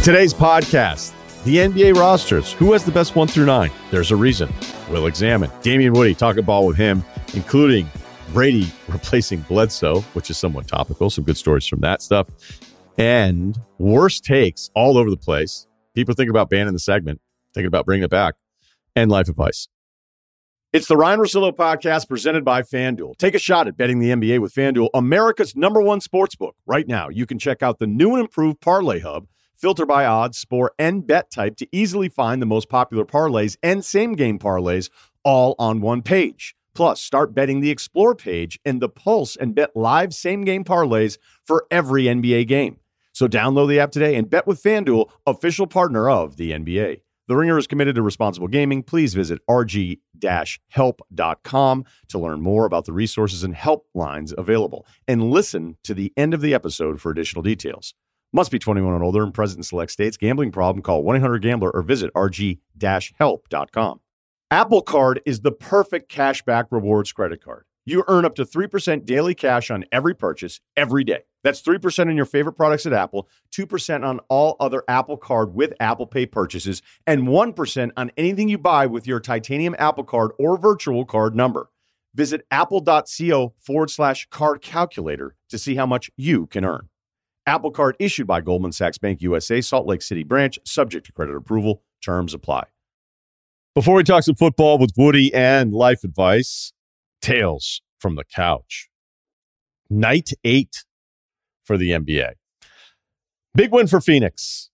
Today's podcast, the NBA rosters. Who has the best 1 through 9? There's a reason. We'll examine. Damian Woody, talking ball with him, including Brady replacing Bledsoe, which is somewhat topical. Some good stories from that stuff. And worst takes all over the place. People thinking about banning the segment, thinking about bringing it back, and life advice. It's the Ryan Russillo podcast presented by FanDuel. Take a shot at betting the NBA with FanDuel, America's #1 sportsbook. Right now, you can check out the new and improved Parlay Hub. Filter by odds, sport, and bet type to easily find the most popular parlays and same-game parlays all on one page. Plus, start betting the Explore page and the Pulse and bet live same-game parlays for every NBA game. So download the app today and bet with FanDuel, official partner of the NBA. The Ringer is committed to responsible gaming. Please visit rg-help.com to learn more about the resources and helplines available. And listen to the end of the episode for additional details. Must be 21 and older and present in select states. Gambling problem? Call 1-800-GAMBLER or visit rg-help.com. Apple Card is the perfect cashback rewards credit card. You earn up to 3% daily cash on every purchase every day. That's 3% on your favorite products at Apple, 2% on all other Apple Card with Apple Pay purchases, and 1% on anything you buy with your titanium Apple Card or virtual card number. Visit apple.co/card calculator to see how much you can earn. Apple Card issued by Goldman Sachs Bank USA, Salt Lake City branch, subject to credit approval. Terms apply. Before we talk some football with Woody and life advice, tales from the couch. Night 8 for the NBA. Big win for Phoenix.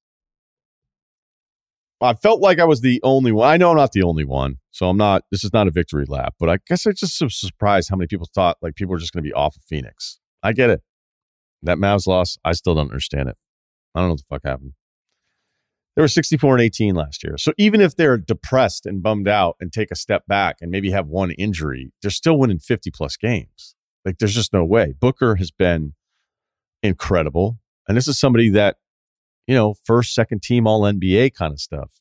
I felt like I was the only one. I know I'm not the only one, so this is not a victory lap, but I guess I just was surprised how many people thought like people were just going to be off of Phoenix. I get it. That Mavs loss, I still don't understand it. I don't know what the fuck happened. They were 64-18 last year. So even if they're depressed and bummed out and take a step back and maybe have one injury, they're still winning 50-plus games. Like, there's just no way. Booker has been incredible. And this is somebody that, first, second team All-NBA kind of stuff.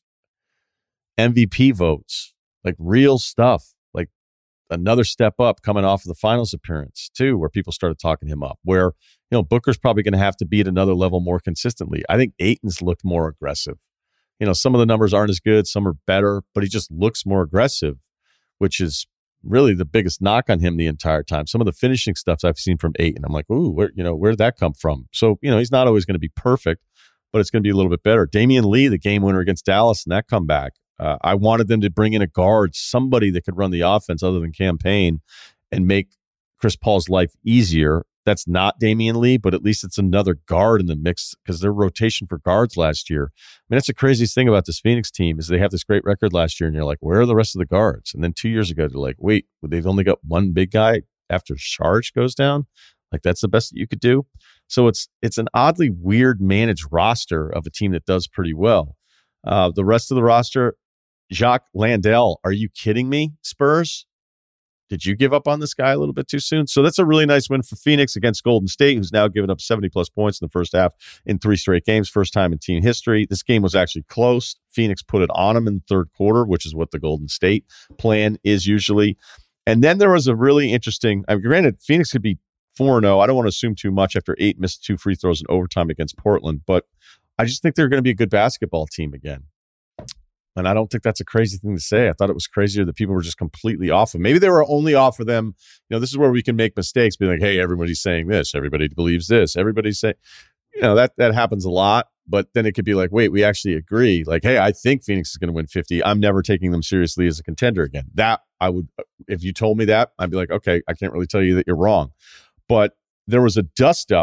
MVP votes, like real stuff. Like another step up coming off of the finals appearance, too, where people started talking him up. Where Booker's probably going to have to be at another level more consistently. I think Ayton's looked more aggressive. Some of the numbers aren't as good, some are better, but he just looks more aggressive, which is really the biggest knock on him the entire time. Some of the finishing stuff I've seen from Ayton, I'm like, ooh, where'd that come from? So, he's not always going to be perfect, but it's going to be a little bit better. Damian Lee, the game winner against Dallas, and that comeback. I wanted them to bring in a guard, somebody that could run the offense other than Campaign and make Chris Paul's life easier. That's not Damian Lee, but at least it's another guard in the mix because their rotation for guards last year. I mean, that's the craziest thing about this Phoenix team is they have this great record last year, and you're like, where are the rest of the guards? And then 2 years ago, they're like, wait, they've only got one big guy after Saric goes down? Like, that's the best that you could do? So it's an oddly weird managed roster of a team that does pretty well. The rest of the roster, Jacques Landale, are you kidding me, Spurs? Did you give up on this guy a little bit too soon? So that's a really nice win for Phoenix against Golden State, who's now given up 70-plus points in the first half in 3 straight games, first time in team history. This game was actually close. Phoenix put it on them in the third quarter, which is what the Golden State plan is usually. And then there was a really interesting, granted, Phoenix could be 4-0. I don't want to assume too much after 8 missed 2 free throws in overtime against Portland, but I just think they're going to be a good basketball team again. And I don't think that's a crazy thing to say. I thought it was crazier that people were just completely off of them. Maybe they were only off of them. This is where we can make mistakes, be like, hey, everybody's saying this. Everybody believes this. Everybody's saying, that happens a lot. But then it could be like, wait, we actually agree. Like, hey, I think Phoenix is going to win 50. I'm never taking them seriously as a contender again. That I would, if you told me that, I'd be like, okay, I can't really tell you that you're wrong. But there was a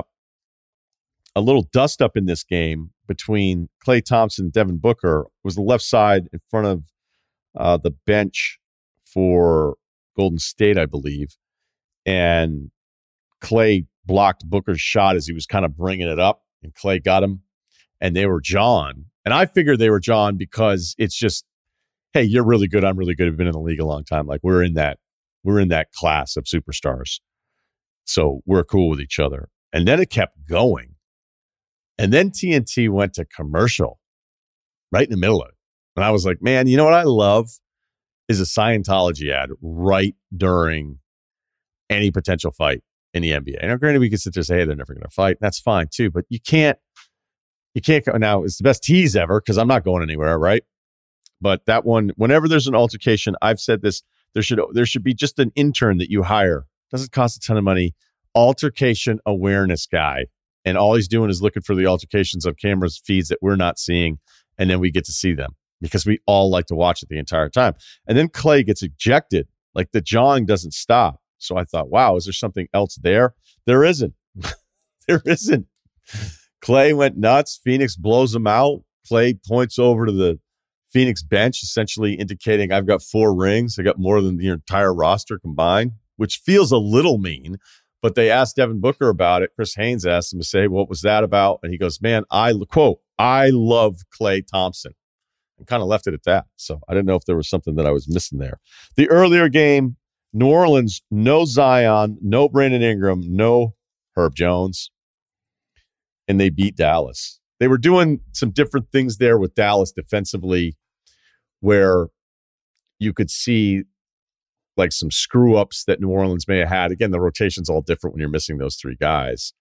little dust up in this game between Klay Thompson and Devin Booker. It was the left side in front of the bench for Golden State, I believe. And Klay blocked Booker's shot as he was kind of bringing it up, and Klay got him. And they were John. And I figured they were John because it's just, hey, you're really good. I'm really good. We've been in the league a long time. Like we're in that class of superstars. So we're cool with each other. And then it kept going. And then TNT went to commercial right in the middle of it. And I was like, man, you know what I love is a Scientology ad right during any potential fight in the NBA. Now, granted, we could sit there and say, hey, they're never going to fight. That's fine, too. But you can't You can't go now. It's the best tease ever because I'm not going anywhere, right? But that one, whenever there's an altercation, I've said this, there should be just an intern that you hire. Doesn't cost a ton of money. Altercation awareness guy. And all he's doing is looking for the altercations on cameras feeds that we're not seeing. And then we get to see them because we all like to watch it the entire time. And then Clay gets ejected. Like the jawing doesn't stop. So I thought, wow, is there something else there? There isn't. There isn't. Clay went nuts. Phoenix blows him out. Clay points over to the Phoenix bench, essentially indicating I've got 4 rings. I got more than the entire roster combined, which feels a little mean. But they asked Devin Booker about it. Chris Haynes asked him to say, what was that about? And he goes, man, I love Klay Thompson. And kind of left it at that. So I didn't know if there was something that I was missing there. The earlier game, New Orleans, no Zion, no Brandon Ingram, no Herb Jones. And they beat Dallas. They were doing some different things there with Dallas defensively where you could see like some screw ups that New Orleans may have had. Again, the rotation's all different when you're missing those 3 guys.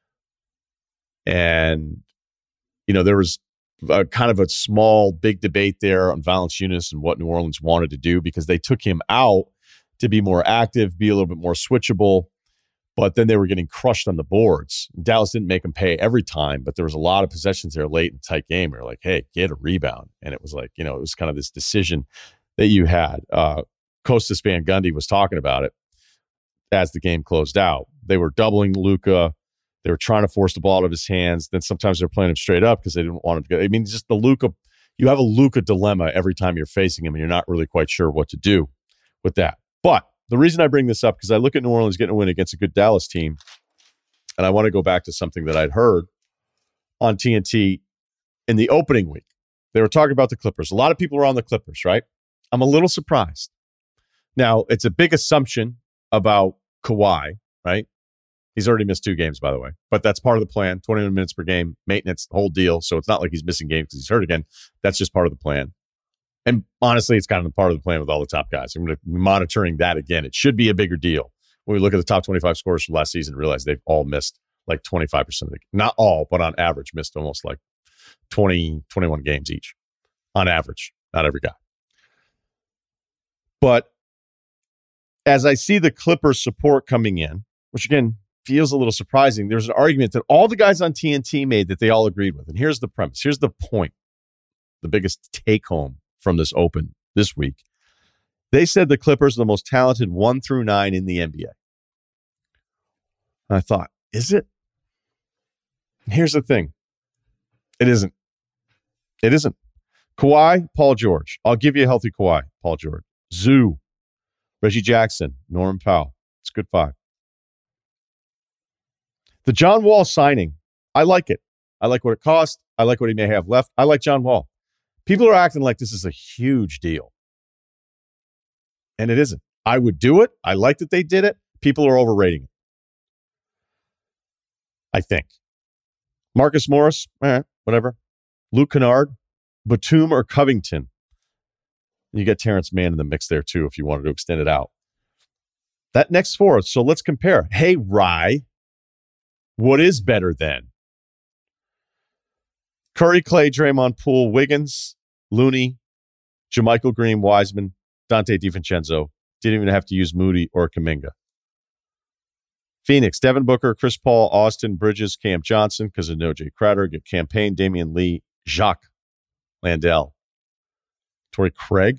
And, there was kind of a small, big debate there on Valanciunas and what New Orleans wanted to do because they took him out to be more active, be a little bit more switchable. But then they were getting crushed on the boards. Dallas didn't make them pay every time, but there was a lot of possessions there late in the tight game. We were like, hey, get a rebound. And it was like, it was kind of this decision that you had. Kostas Van Gundy was talking about it as the game closed out. They were doubling Luka. They were trying to force the ball out of his hands. Then sometimes they're playing him straight up because they didn't want him to go. I mean, just the Luka, you have a Luka dilemma every time you're facing him and you're not really quite sure what to do with that. But the reason I bring this up, because I look at New Orleans getting a win against a good Dallas team, and I want to go back to something that I'd heard on TNT in the opening week. They were talking about the Clippers. A lot of people are on the Clippers, right? I'm a little surprised. Now, it's a big assumption about Kawhi, right? He's already missed 2 games, by the way. But that's part of the plan. 21 minutes per game, maintenance, the whole deal. So it's not like he's missing games because he's hurt again. That's just part of the plan. And honestly, it's kind of part of the plan with all the top guys. I'm going to be monitoring that again. It should be a bigger deal. When we look at the top 25 scorers from last season, realize they've all missed like 25% of the, not all, but on average, missed almost like 20, 21 games each. On average, not every guy. But as I see the Clippers support coming in, which again feels a little surprising, there's an argument that all the guys on TNT made that they all agreed with. And here's the premise. Here's the point. The biggest take home from this open this week. They said the Clippers are the most talented 1 through 9 in the NBA. And I thought, is it? Here's the thing. It isn't. It isn't. Kawhi, Paul George. I'll give you a healthy Kawhi, Paul George. Zoo, Reggie Jackson, Norman Powell. It's a good 5. The John Wall signing, I like it. I like what it cost. I like what he may have left. I like John Wall. People are acting like this is a huge deal. And it isn't. I would do it. I like that they did it. People are overrating it. I think. Marcus Morris, whatever. Luke Kennard, Batum or Covington. You get Terrence Mann in the mix there too if you wanted to extend it out. That next 4, so let's compare. Hey, Rye, what is better than? Curry, Clay, Draymond, Poole, Wiggins, Looney, JaMychal Green, Wiseman, Dante DiVincenzo. Didn't even have to use Moody or Kuminga. Phoenix, Devin Booker, Chris Paul, Austin, Bridges, Cam Johnson, because of no Jay Crowder, get Campaign, Damian Lee, Jacques Landale, Torrey Craig.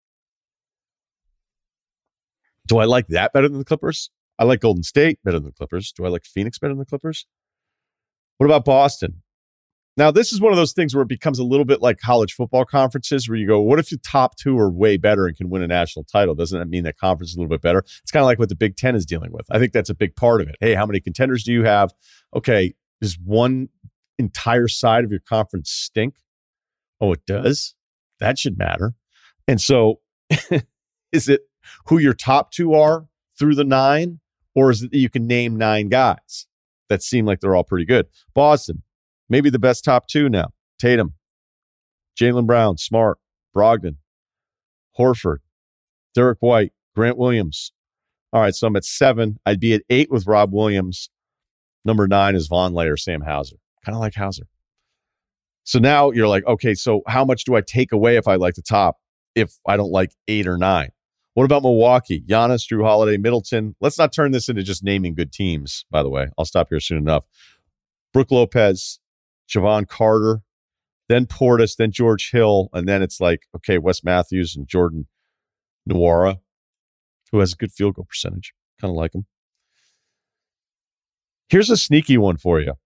Do I like that better than the Clippers? I like Golden State better than the Clippers. Do I like Phoenix better than the Clippers? What about Boston? Now, this is one of those things where it becomes a little bit like college football conferences where you go, what if your top 2 are way better and can win a national title? Doesn't that mean that conference is a little bit better? It's kind of like what the Big Ten is dealing with. I think that's a big part of it. Hey, how many contenders do you have? Okay, does one entire side of your conference stink? Oh, it does? That should matter. And so is it who your top 2 are through the 9? Or is it that you can name 9 guys that seem like they're all pretty good? Boston, maybe the best top 2 now. Tatum, Jaylen Brown, Smart, Brogdon, Horford, Derek White, Grant Williams. All right, so I'm at 7. I'd be at 8 with Rob Williams. Number 9 is Vonleh or Sam Hauser. Kind of like Hauser. So now you're like, okay, so how much do I take away if I like the top if I don't like 8 or 9? What about Milwaukee? Giannis, Drew Holiday, Middleton. Let's not turn this into just naming good teams, by the way. I'll stop here soon enough. Brook Lopez, Javon Carter, then Portis, then George Hill, and then it's like, okay, Wes Matthews and Jordan Nwora, who has a good field goal percentage. Kind of like him. Here's a sneaky one for you.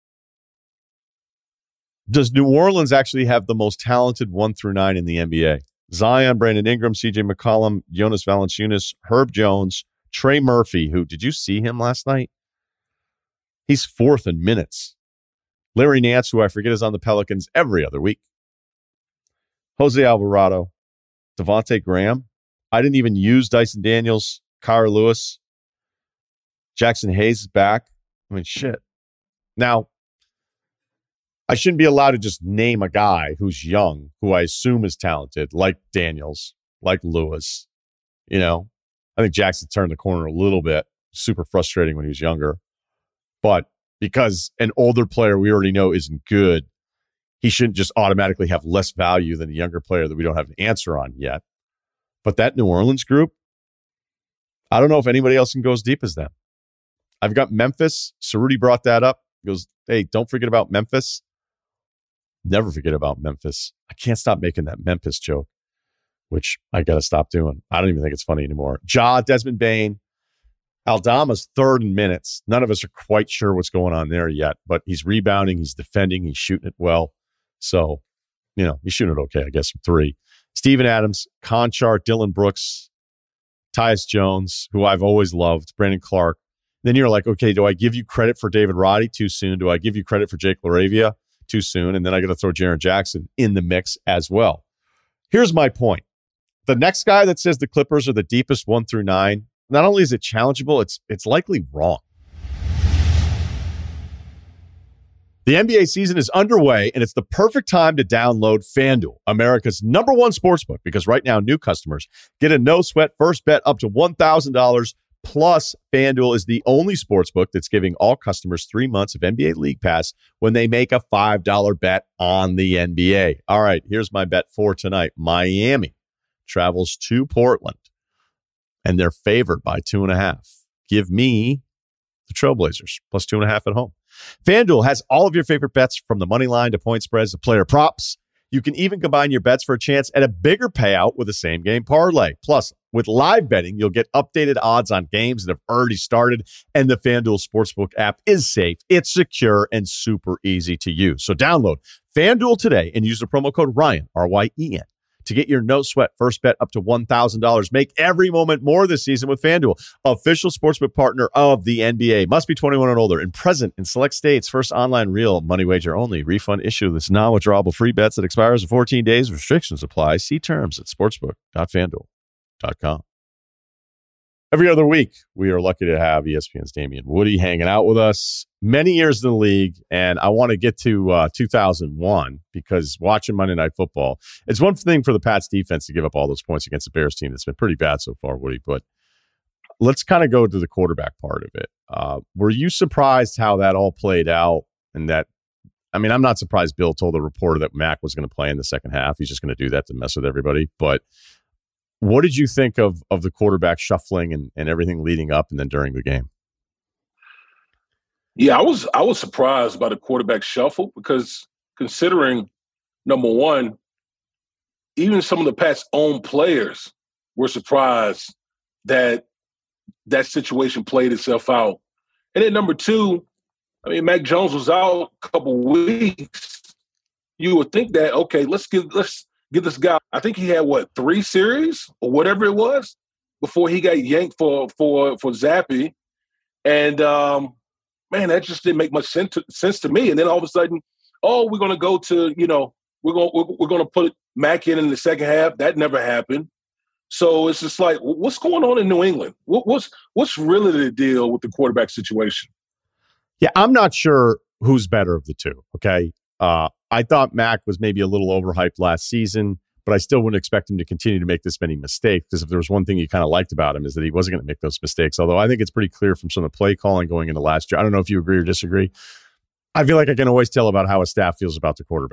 Does New Orleans actually have the most talented 1 through 9 in the NBA? Zion, Brandon Ingram, CJ McCollum, Jonas Valanciunas, Herb Jones, Trey Murphy, who, did you see him last night? He's 4th in minutes. Larry Nance, who I forget is on the Pelicans every other week. Jose Alvarado, Devontae Graham. I didn't even use Dyson Daniels, Kyra Lewis. Jackson Hayes is back. I mean, shit. Now, I shouldn't be allowed to just name a guy who's young, who I assume is talented, like Daniels, like Lewis. You know, I think Jackson turned the corner a little bit. Super frustrating when he was younger. But because an older player we already know isn't good, he shouldn't just automatically have less value than a younger player that we don't have an answer on yet. But that New Orleans group, I don't know if anybody else can go as deep as them. I've got Memphis. Cerruti brought that up. He goes, hey, don't forget about Memphis. Never forget about Memphis. I can't stop making that Memphis joke, which I got to stop doing. I don't even think it's funny anymore. Ja, Desmond Bane. Aldama's 3rd in minutes. None of us are quite sure what's going on there yet, but he's rebounding, he's defending, he's shooting it well. So, you know, he's shooting it okay, I guess, from 3. Steven Adams, Conchar, Dylan Brooks, Tyus Jones, who I've always loved, Brandon Clark. Then you're like, okay, do I give you credit for David Roddy too soon? Do I give you credit for Jake LaRavia too soon? And then I got to throw Jaren Jackson in the mix as well. Here's my point. The next guy that says the Clippers are the deepest 1 through 9, not only is it challengeable, it's likely wrong. The NBA season is underway, and it's the perfect time to download FanDuel, America's #1 sportsbook, because right now new customers get a no-sweat first bet up to $1,000. Plus, FanDuel is the only sportsbook that's giving all customers 3 months of NBA League Pass when they make a $5 bet on the NBA. All right, here's my bet for tonight. Miami travels to Portland, and they're favored by 2.5. Give me the Trailblazers plus 2.5 at home. FanDuel has all of your favorite bets, from the money line to point spreads to player props. You can even combine your bets for a chance at a bigger payout with a same-game parlay. Plus, with live betting, you'll get updated odds on games that have already started, and the FanDuel Sportsbook app is safe, it's secure, and super easy to use. So download FanDuel today and use the promo code Ryan, R-Y-E-N, to get your no-sweat first bet up to $1,000. Make every moment more this season with FanDuel, official sportsbook partner of the NBA. Must be 21 and older and present in select states. First online real money wager only. Refund issue. This non-withdrawable free bets that expires in 14 days. Restrictions apply. See terms at sportsbook.fanduel.com. Every other week, we are lucky to have ESPN's Damian Woody hanging out with us. Many years in the league, and I want to get to 2001, because watching Monday Night Football, it's one thing for the Pats defense to give up all those points against the Bears team that's been pretty bad so far, Woody, but let's kind of go to the quarterback part of it. Were you surprised how that all played out? And that, I mean, I'm not surprised Bill told the reporter that Mac was going to play in the second half. He's just going to do that to mess with everybody, but what did you think of the quarterback shuffling and everything leading up and then during the game? Yeah, I was surprised by the quarterback shuffle, because considering, number one, even some of the Pats' own players were surprised that that situation played itself out. And then number two, I mean, Mac Jones was out a couple weeks. You would think that, okay, let's give this guy, I think he had 3 series or whatever it was before he got yanked for Zappe. And man, that just didn't make much sense to me. And then all of a sudden, we're going to go to, we're going to put Mac in the second half. That never happened. So it's just like, what's going on in New England? What's really the deal with the quarterback situation? Yeah, I'm not sure who's better of the two. Okay. I thought Mac was maybe a little overhyped last season, but I still wouldn't expect him to continue to make this many mistakes, because if there was one thing you kind of liked about him is that he wasn't going to make those mistakes. Although I think it's pretty clear from some of the play calling going into last year. I don't know if you agree or disagree. I feel like I can always tell about how a staff feels about the quarterback.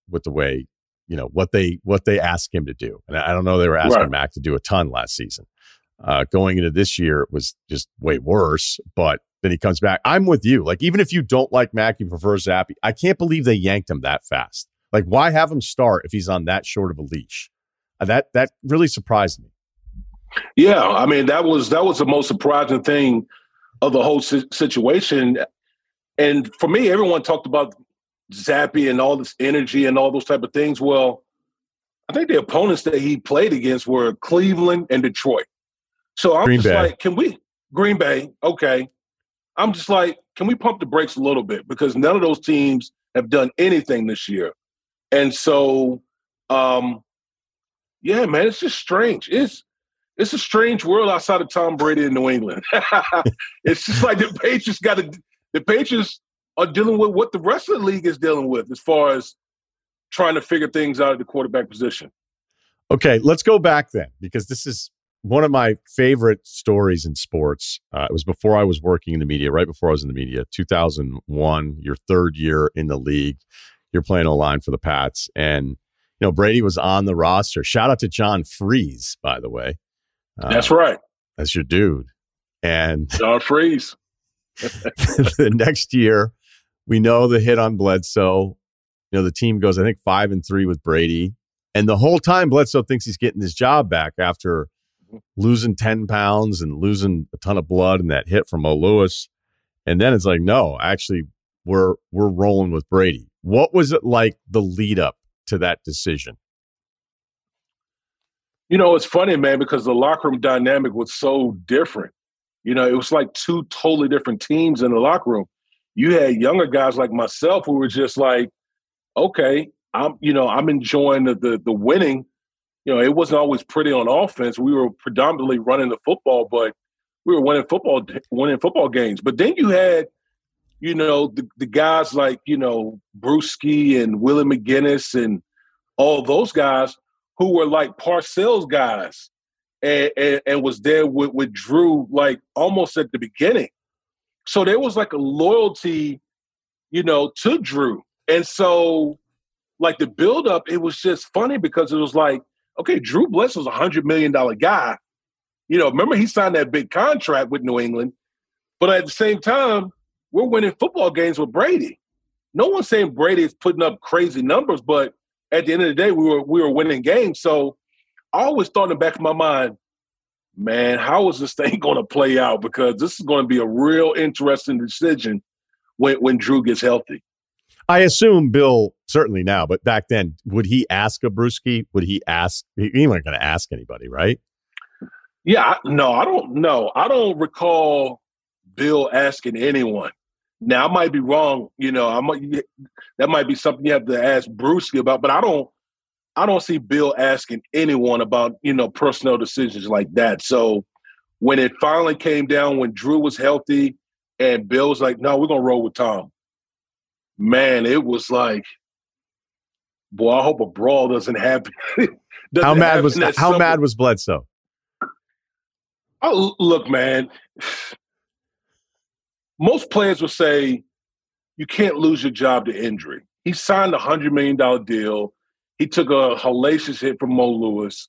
with the way, what they asked him to do. And I don't know, they were asking Mac to do a ton last season. Going into this year, it was just way worse, but then he comes back. I'm with you. Like, even if you don't like Mac, you prefer Zappe. I can't believe they yanked him that fast. Like, why have him start if he's on that short of a leash? That really surprised me. Yeah, I mean, that was the most surprising thing of the whole situation. And for me, everyone talked about Zappe and all this energy and all those type of things. Well, I think the opponents that he played against were Cleveland and Detroit. So I'm Green Bay. Green Bay, okay. I'm just like, can we pump the brakes a little bit? Because none of those teams have done anything this year. And so, yeah, man, it's just strange. It's a strange world outside of Tom Brady in New England. It's just like the Patriots are dealing with what the rest of the league is dealing with as far as trying to figure things out at the quarterback position. Okay, let's go back then, because this is one of my favorite stories in sports. It was before I was working in the media, right before I was in the media, 2001, your third year in the league. You're playing O-line for the Pats. And, Brady was on the roster. Shout out to John Freeze, by the way. That's right. That's your dude. And John Freeze. The next year, we know the hit on Bledsoe. The team goes, I think, 5-3 with Brady. And the whole time, Bledsoe thinks he's getting his job back after losing 10 pounds and losing a ton of blood and that hit from Mo Lewis. And then it's like, no, actually, we're rolling with Brady. What was it like, the lead up to that decision? It's funny, man, because the locker room dynamic was so different. It was like two totally different teams in the locker room. You had younger guys like myself who were just like, okay, I'm enjoying the winning. It wasn't always pretty on offense. We were predominantly running the football, but we were winning football games. But then you had, the guys like, Brewski and Willie McGinnis and all those guys who were like Parcells guys and was there with Drew, like almost at the beginning. So there was like a loyalty, to Drew. And so like the buildup, it was just funny because it was like, okay, Drew Bledsoe's a $100 million guy. Remember he signed that big contract with New England, but at the same time, we're winning football games with Brady. No one's saying Brady is putting up crazy numbers, but at the end of the day, we were winning games. So I always thought in the back of my mind, man, how is this thing going to play out? Because this is going to be a real interesting decision when Drew gets healthy. I assume Bill, certainly now, but back then, would he ask a Brewski? Would he ask? He wasn't going to ask anybody, right? Yeah, no, I don't know. I don't recall Bill asking anyone. Now, I might be wrong. That might be something you have to ask Brewski about, but I don't see Bill asking anyone about, personnel decisions like that. So when it finally came down, when Drew was healthy and Bill was like, no, we're going to roll with Tom. Man, it was like, boy, I hope a brawl doesn't happen. How mad was Bledsoe? Oh, look, man, most players would say you can't lose your job to injury. He signed a $100 million deal. He took a hellacious hit from Mo Lewis.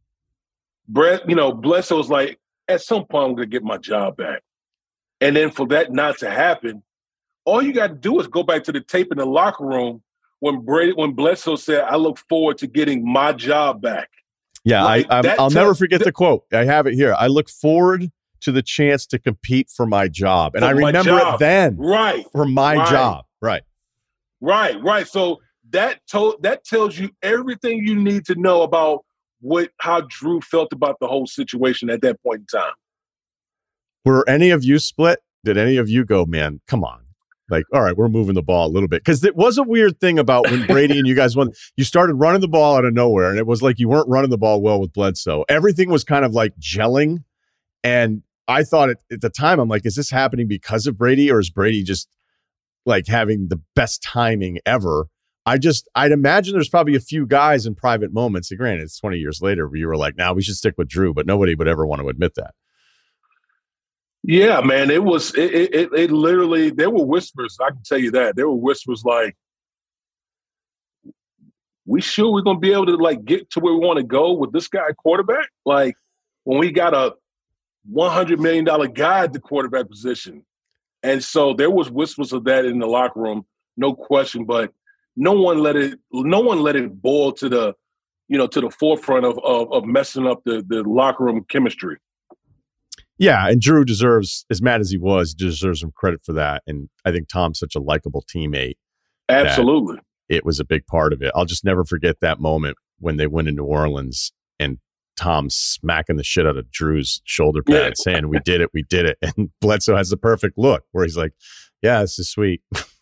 Bledsoe was like, at some point, I'm going to get my job back. And then for that not to happen, all you got to do is go back to the tape in the locker room when Bledsoe said, I look forward to getting my job back. Yeah, I'll never forget the quote. I have it here. I look forward to the chance to compete for my job. And I remember it then. Right. For my job. Right. Right. So that tells you everything you need to know about how Drew felt about the whole situation at that point in time. Were any of you split? Did any of you go, man, come on? Like, all right, we're moving the ball a little bit. Because it was a weird thing about when Brady and you guys won. You started running the ball out of nowhere, and it was like you weren't running the ball well with Bledsoe. Everything was kind of like gelling. And I thought at the time, I'm like, is this happening because of Brady, or is Brady just like having the best timing ever? I'd imagine there's probably a few guys in private moments, and granted, it's 20 years later, where you were like, we should stick with Drew, but nobody would ever want to admit that. Yeah, man, it was it literally, there were whispers. I can tell you that. There were whispers like, we sure we're going to be able to, like, get to where we want to go with this guy quarterback? Like, when we got a $100 million guy at the quarterback position. And so there was whispers of that in the locker room, no question, but no one let it boil to the, to the forefront of messing up the locker room chemistry. Yeah, and Drew deserves, as mad as he was, deserves some credit for that. And I think Tom's such a likable teammate. Absolutely. It was a big part of it. I'll just never forget that moment when they went in New Orleans and Tom's smacking the shit out of Drew's shoulder pad, saying, we did it. And Bledsoe has the perfect look where he's like, yeah, this is sweet.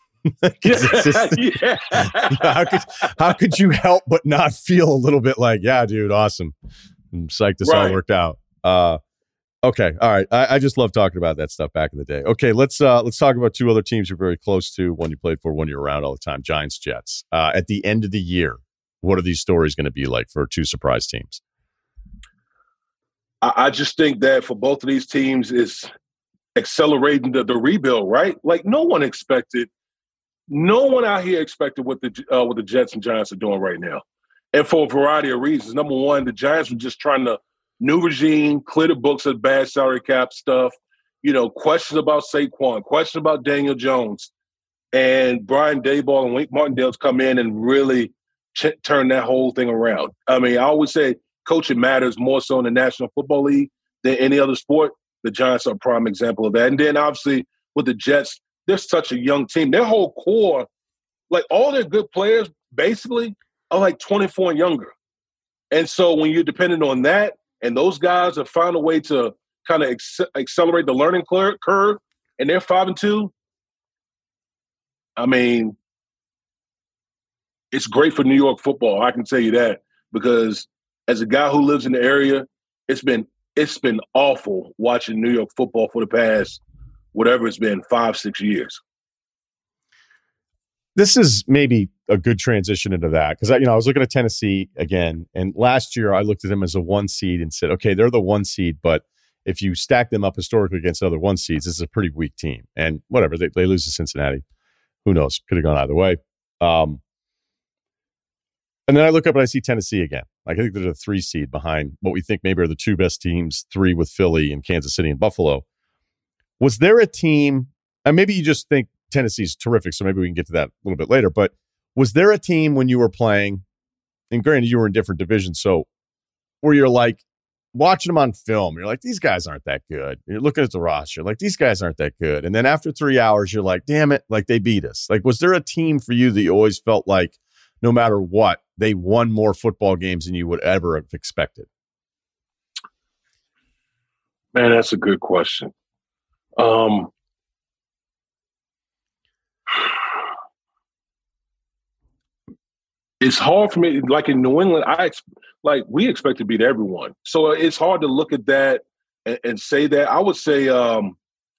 How could you help but not feel a little bit like, yeah, dude, awesome. I'm psyched this all worked out. Okay. All right. I just love talking about that stuff back in the day. Okay. Let's talk about two other teams you're very close to, one you played for, one you're around all the time, Giants, Jets. At the end of the year, what are these stories going to be like for two surprise teams? I just think that for both of these teams is accelerating the rebuild, right? Like no one out here expected what the Jets and Giants are doing right now. And for a variety of reasons. Number one, the Giants were just trying to new regime, clear the books of bad salary cap stuff, questions about Saquon, questions about Daniel Jones. And Brian Daboll and Wink Martindale's come in and really turn that whole thing around. I mean, I always say coaching matters more so in the National Football League than any other sport. The Giants are a prime example of that. And then obviously with the Jets, they're such a young team. Their whole core, like all their good players basically are like 24 and younger. And so when you're dependent on that, and those guys have found a way to kind of accelerate the learning curve, and they're 5-2. I mean, it's great for New York football. I can tell you that, because as a guy who lives in the area, it's been awful watching New York football for the past, whatever it's been, 5-6 years. This is maybe a good transition into that, because I was looking at Tennessee again, and last year I looked at them as a 1 seed and said, okay, they're the 1 seed, but if you stack them up historically against other 1 seeds, this is a pretty weak team. And whatever, they lose to Cincinnati. Who knows? Could have gone either way. And then I look up and I see Tennessee again. Like, I think they're the 3 seed behind what we think maybe are the 2 best teams, 3 with Philly and Kansas City and Buffalo. Was there a team, and maybe you just think Tennessee's terrific, so maybe we can get to that a little bit later, but was there a team when you were playing, and granted you were in different divisions, so where you're like watching them on film, you're like, these guys aren't that good. You're looking at the roster, like, these guys aren't that good. And then after 3 hours, you're like, damn it, like, they beat us. Like, was there a team for you that you always felt like no matter what, they won more football games than you would ever have expected? Man, that's a good question. It's hard for me. Like in New England, we expect to beat everyone. So it's hard to look at that and say that. I would say, was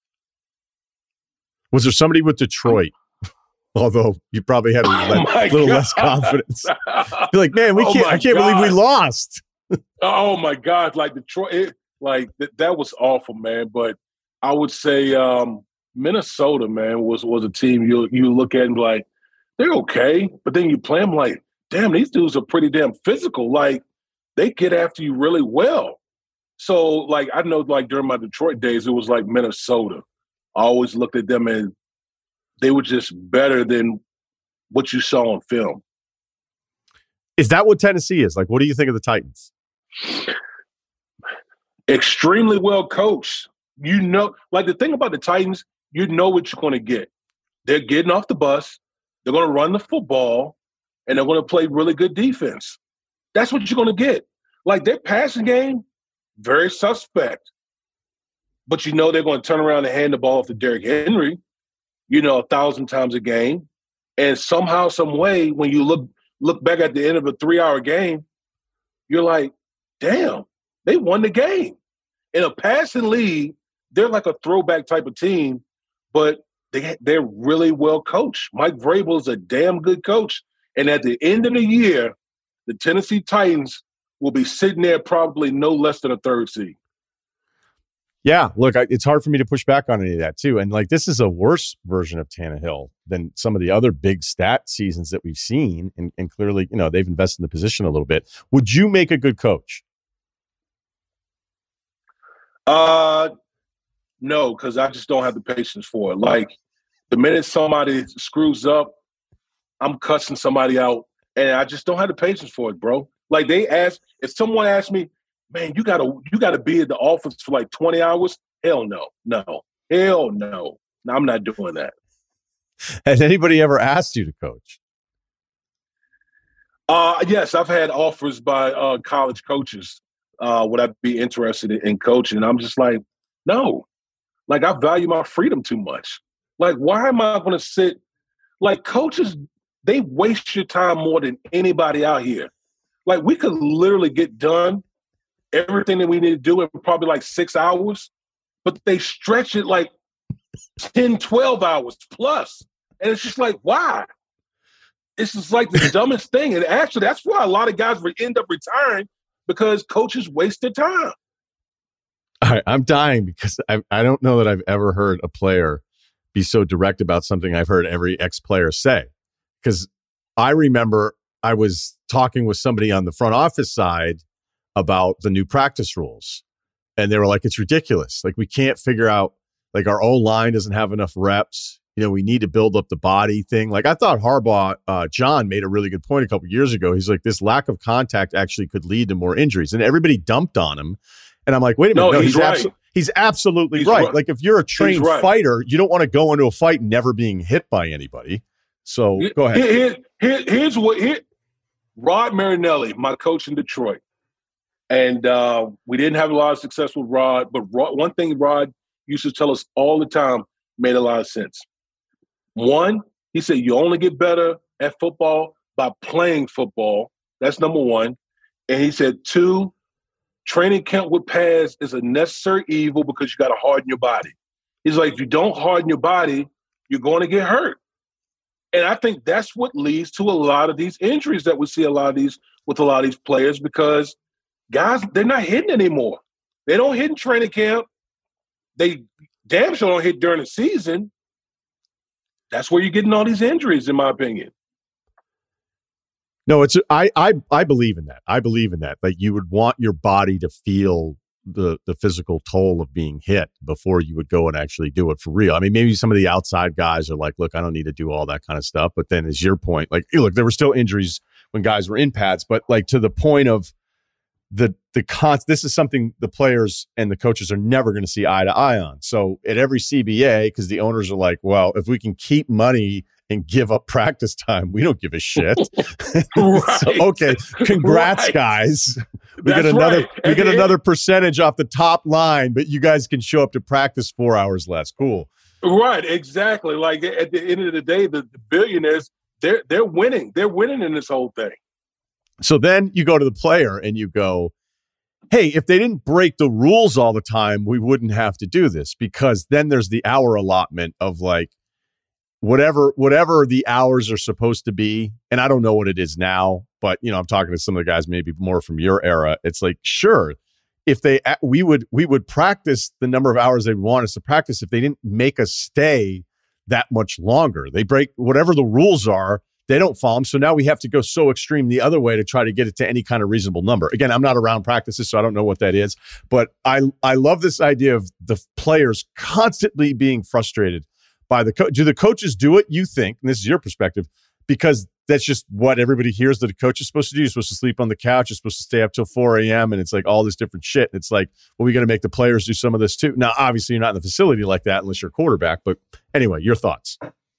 there somebody with Detroit? Although you probably had a little less confidence. You're like, man, I can't believe we lost. Oh my God. Like Detroit, that was awful, man. But I would say Minnesota, man, was a team you look at and be like, they're okay. But then you play them like, damn, these dudes are pretty damn physical. Like, they get after you really well. So, like, I know, like, during my Detroit days, it was like Minnesota. I always looked at them and they were just better than what you saw on film. Is that what Tennessee is? Like, what do you think of the Titans? Extremely well coached. Like, the thing about the Titans, you know what you're going to get. They're getting off the bus. They're going to run the football, and they're going to play really good defense. That's what you're going to get. Like, their passing game, very suspect. But you know they're going to turn around and hand the ball off to Derrick Henry, 1,000 times a game. And somehow, some way, when you look back at the end of a 3-hour game, you're like, damn, they won the game. In a passing league, they're like a throwback type of team, but they're really well coached. Mike Vrabel is a damn good coach. And at the end of the year, the Tennessee Titans will be sitting there probably no less than a 3rd seed. Yeah, look, it's hard for me to push back on any of that too. And like, this is a worse version of Tannehill than some of the other big stat seasons that we've seen. And clearly, they've invested in the position a little bit. Would you make a good coach? No, because I just don't have the patience for it. Like, the minute somebody screws up, I'm cussing somebody out, and I just don't have the patience for it, bro. Like, if someone asked me, man, you gotta be at the office for like 20 hours. Hell no. Hell no. I'm not doing that. Has anybody ever asked you to coach? Yes, I've had offers by college coaches. Would I be interested in coaching? And I'm just like, no. Like, I value my freedom too much. Like, why am I going to sit? Like, coaches, they waste your time more than anybody out here. Like, we could literally get done everything that we need to do in probably like 6 hours, but they stretch it like 10, 12 hours plus. And it's just like, why? It's just like the dumbest thing. And actually, that's why a lot of guys end up retiring, because coaches waste their time. All right, I'm dying because I don't know that I've ever heard a player be so direct about something I've heard every ex-player say. Because I remember I was talking with somebody on the front office side about the new practice rules. And they were like, it's ridiculous. Like, we can't figure out, like, our O-line doesn't have enough reps. We need to build up the body thing. Like, I thought Harbaugh, John made a really good point a couple of years ago. He's like, this lack of contact actually could lead to more injuries. And everybody dumped on him. And I'm like, wait a minute. No, he's right. He's absolutely right. Like, if you're a trained fighter, you don't want to go into a fight never being hit by anybody. So go ahead. Here's Rod Marinelli, my coach in Detroit. And we didn't have a lot of success with Rod, but one thing Rod used to tell us all the time made a lot of sense. One, he said, you only get better at football by playing football. That's number one. And he said, two, training camp with pads is a necessary evil because you got to harden your body. He's like, if you don't harden your body, you're going to get hurt. And I think that's what leads to a lot of these injuries that we see with a lot of these players, because guys, they're not hitting anymore. They don't hit in training camp. They damn sure don't hit during the season. That's where you're getting all these injuries, in my opinion. No, I believe in that. I believe in that. Like, you would want your body to feel the physical toll of being hit before you would go and actually do it for real. I mean, maybe some of the outside guys are like, look, I don't need to do all that kind of stuff. But then, as your point, like, look, there were still injuries when guys were in pads, but like, to the point of this is something the players and the coaches are never going to see eye to eye on. So at every CBA, because the owners are like, well, if we can keep money and give up practice time, we don't give a shit. Right. So, okay, congrats, guys. We get another percentage off the top line, but you guys can show up to practice 4 hours less. Cool. Right, exactly. Like, at the end of the day, the billionaires, they're winning. They're winning in this whole thing. So then you go to the player and you go, hey, if they didn't break the rules all the time, we wouldn't have to do this, because then there's the hour allotment of like whatever the hours are supposed to be. And I don't know what it is now, but I'm talking to some of the guys maybe more from your era. It's like, sure, if we would practice the number of hours they want us to practice if they didn't make us stay that much longer. They break whatever the rules are. They don't follow them. So now we have to go so extreme the other way to try to get it to any kind of reasonable number. Again, I'm not around practices, so I don't know what that is. But I love this idea of the players constantly being frustrated by the coach. Do the coaches do it, you think, and this is your perspective, because that's just what everybody hears that a coach is supposed to do? You're supposed to sleep on the couch. You're supposed to stay up till 4 a.m. And it's like all this different shit. And it's like, well, we got to make the players do some of this too. Now, obviously, you're not in the facility like that unless you're a quarterback. But anyway, your thoughts.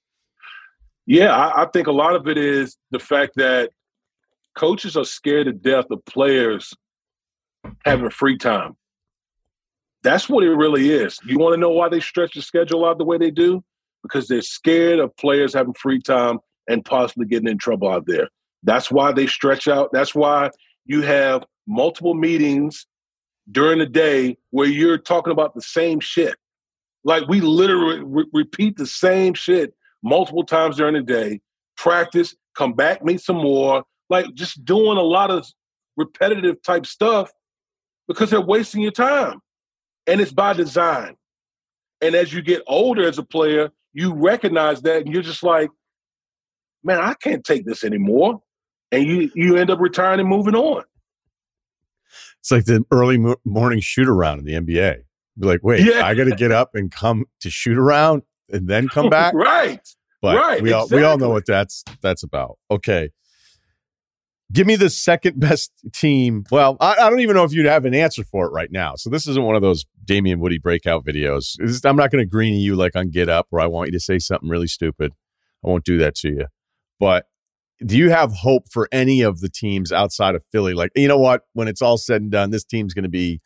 Yeah, I think a lot of it is the fact that coaches are scared to death of players having free time. That's what it really is. You want to know why they stretch the schedule out the way they do? Because they're scared of players having free time and possibly getting in trouble out there. That's why they stretch out. That's why you have multiple meetings during the day where you're talking about the same shit. Like, we literally repeat the same shit multiple times during the day, practice, come back, meet some more, like just doing a lot of repetitive type stuff because they're wasting your time. And it's by design. And as you get older as a player, you recognize that and you're just like, man, I can't take this anymore. And you end up retiring and moving on. It's like the early morning shoot around in the NBA. Be like, wait, I got to get up and come to shoot around and then come back? Right. But right. we all know what that's about. Okay. Give me the second best team. Well, I don't even know if you'd have an answer for it right now. So this isn't one of those Damian Woody breakout videos. I'm not going to greenie you like on Get Up where I want you to say something really stupid. I won't do that to you. But do you have hope for any of the teams outside of Philly? Like, you know what? When it's all said and done, this team's going to be,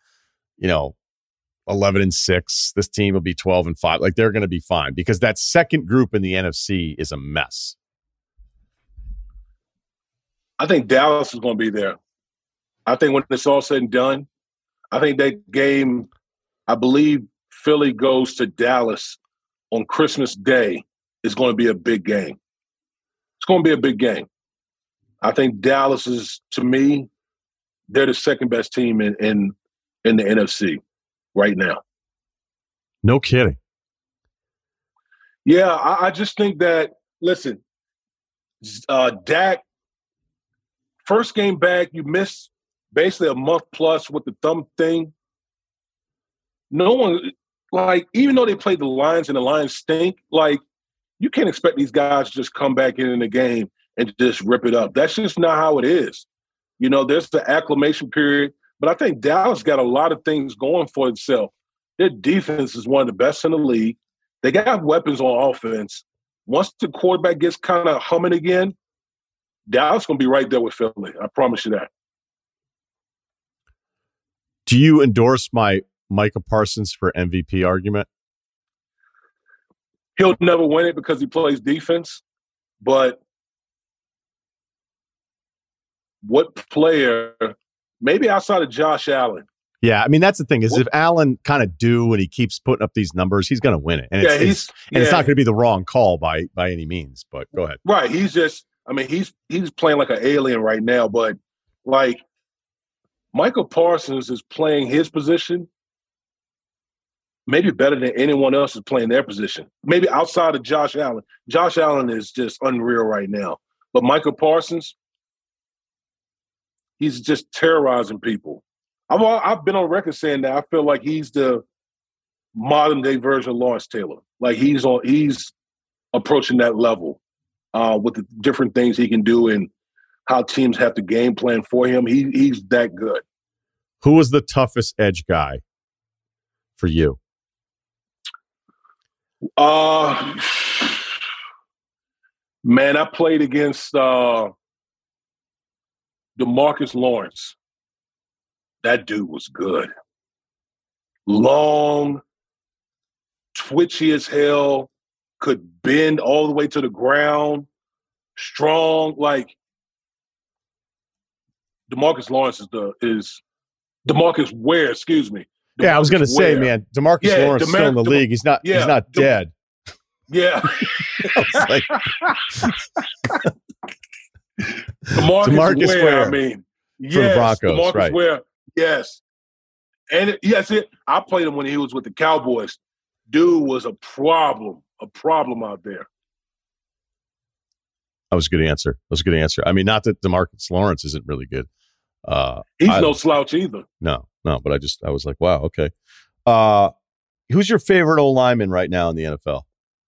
11-6. This team will be 12-5. Like, they're going to be fine because that second group in the NFC is a mess. I think Dallas is going to be there. I think when it's all said and done, I think that game, I believe Philly goes to Dallas on Christmas Day, is going to be a big game. It's going to be a big game. I think Dallas is, to me, they're the second best team in the NFC right now. No kidding. Yeah, I just think that, listen, Dak, first game back, you missed basically a month plus with the thumb thing. No one, even though they played the Lions and the Lions stink, you can't expect these guys to just come back in the game and just rip it up. That's just not how it is. There's the acclimation period, but I think Dallas got a lot of things going for itself. Their defense is one of the best in the league. They got weapons on offense. Once the quarterback gets kind of humming again, Dallas going to be right there with Philly. I promise you that. Do you endorse my Micah Parsons for MVP argument? He'll never win it because he plays defense, but what player, maybe outside of Josh Allen? Yeah, I mean, that's the thing is if Allen kind of and he keeps putting up these numbers, he's going to win it. And it's not going to be the wrong call by any means, but go ahead. Right. He's playing like an alien right now, but Michael Parsons is playing his position maybe better than anyone else is playing their position. Maybe outside of Josh Allen. Josh Allen is just unreal right now. But Michael Parsons, he's just terrorizing people. I've been on record saying that I feel like he's the modern day version of Lawrence Taylor. Like he's approaching that level with the different things he can do and how teams have to game plan for him. He's that good. Who was the toughest edge guy for you? Man, I played against DeMarcus Lawrence. That dude was good. Long, twitchy as hell, could bend all the way to the ground, strong. Like DeMarcus Lawrence is DeMarcus Ware, excuse me. DeMarcus I was going to say, man, DeMarcus Lawrence is still in the league. He's not dead. Yeah. DeMarcus Ware. I mean, yes, for the Broncos, DeMarcus right. Ware, yes. And I played him when he was with the Cowboys. Dude was a problem out there. That was a good answer. I mean, not that DeMarcus Lawrence isn't really good. He's no slouch either. No, but I was like, wow, okay. Who's your favorite old lineman right now in the NFL?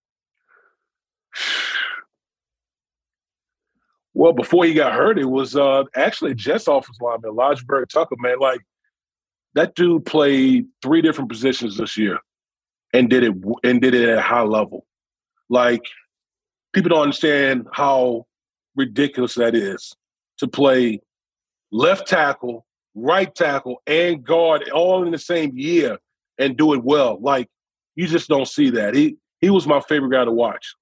Well, before he got hurt, it was actually Jets offensive lineman, Elijah Tucker, man. Like, that dude played 3 different positions this year and did it at a high level. Like, people don't understand how ridiculous that is to play left tackle, right tackle, and guard all in the same year and do it well. Like, you just don't see that. He was my favorite guy to watch.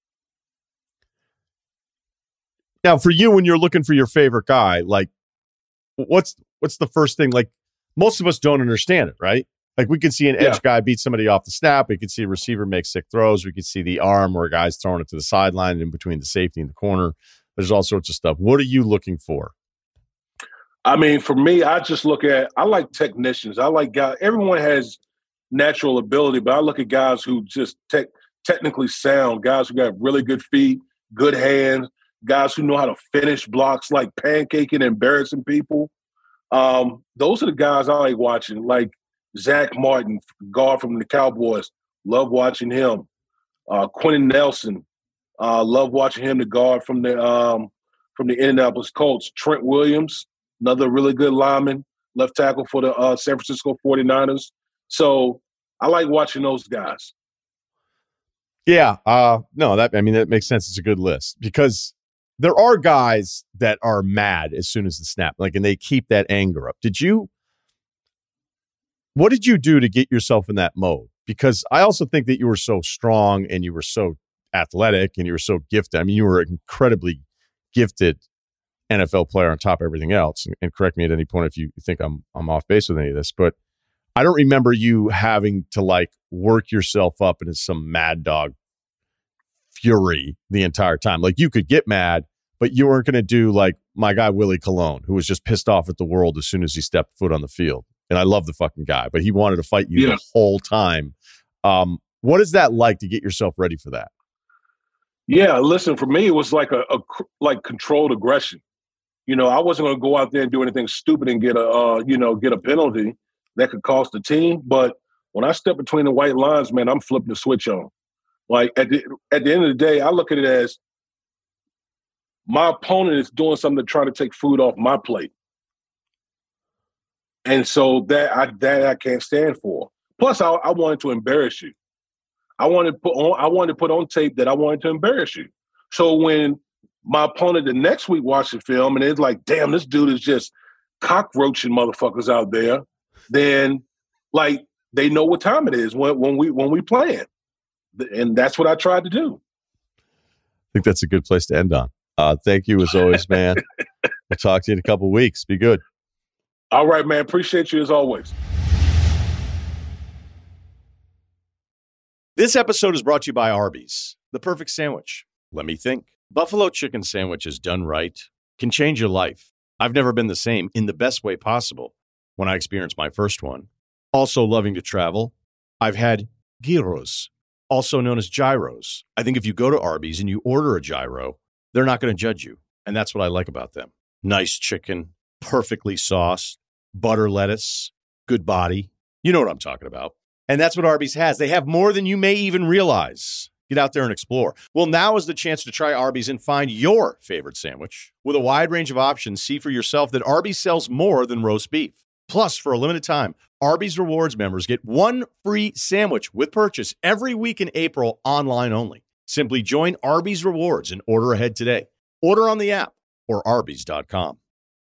Now, for you, when you're looking for your favorite guy, like, what's the first thing? Like, most of us don't understand it, right? Like, we can see an edge guy beat somebody off the snap. We can see a receiver make sick throws. We can see the arm where a guy's throwing it to the sideline in between the safety and the corner. There's all sorts of stuff. What are you looking for? I mean, for me, I like technicians. I like guys. Everyone has natural ability, but I look at guys who just technically sound, guys who got really good feet, good hands, guys who know how to finish blocks like pancaking and embarrassing people. Those are the guys I like watching, like Zach Martin, guard from the Cowboys. Love watching him. Quentin Nelson. Love watching him, the guard from the Indianapolis Colts. Trent Williams, another really good lineman, left tackle for the San Francisco 49ers. So I like watching those guys. Yeah. No, that makes sense. It's a good list because there are guys that are mad as soon as the snap, and they keep that anger up. What did you do to get yourself in that mode? Because I also think that you were so strong and you were so athletic and you were so gifted. I mean, you were an incredibly gifted NFL player on top of everything else. And correct me at any point if you think I'm off base with any of this, but I don't remember you having to work yourself up into some mad dog fury the entire time. You could get mad, but you weren't going to do like my guy Willie Colon, who was just pissed off at the world as soon as he stepped foot on the field. And I love the fucking guy, but he wanted to fight you the whole time. What is that like to get yourself ready for that? Yeah, listen, for me, it was like like controlled aggression. I wasn't going to go out there and do anything stupid and get a penalty that could cost the team. But when I step between the white lines, man, I'm flipping the switch on. Like at the end of the day, I look at it as my opponent is doing something to try to take food off my plate. And so that I can't stand for. Plus, I wanted to embarrass you. I wanted to put on tape that I wanted to embarrass you. So when my opponent the next week watched the film and it's like, damn, this dude is just cockroaching motherfuckers out there, then they know what time it is when we playing. And that's what I tried to do. I think that's a good place to end on. Thank you as always, man. We'll talk to you in a couple of weeks. Be good. All right, man. Appreciate you as always. This episode is brought to you by Arby's, the perfect sandwich. Let me think. Buffalo chicken sandwiches done right can change your life. I've never been the same in the best way possible when I experienced my first one. Also loving to travel, I've had gyros, also known as gyros. I think if you go to Arby's and you order a gyro, they're not going to judge you. And that's what I like about them. Nice chicken, perfectly sauced, butter lettuce, good body. You know what I'm talking about. And that's what Arby's has. They have more than you may even realize. Get out there and explore. Well, now is the chance to try Arby's and find your favorite sandwich. With a wide range of options, see for yourself that Arby's sells more than roast beef. Plus, for a limited time, Arby's Rewards members get one free sandwich with purchase every week in April, online only. Simply join Arby's Rewards and order ahead today. Order on the app or Arby's.com.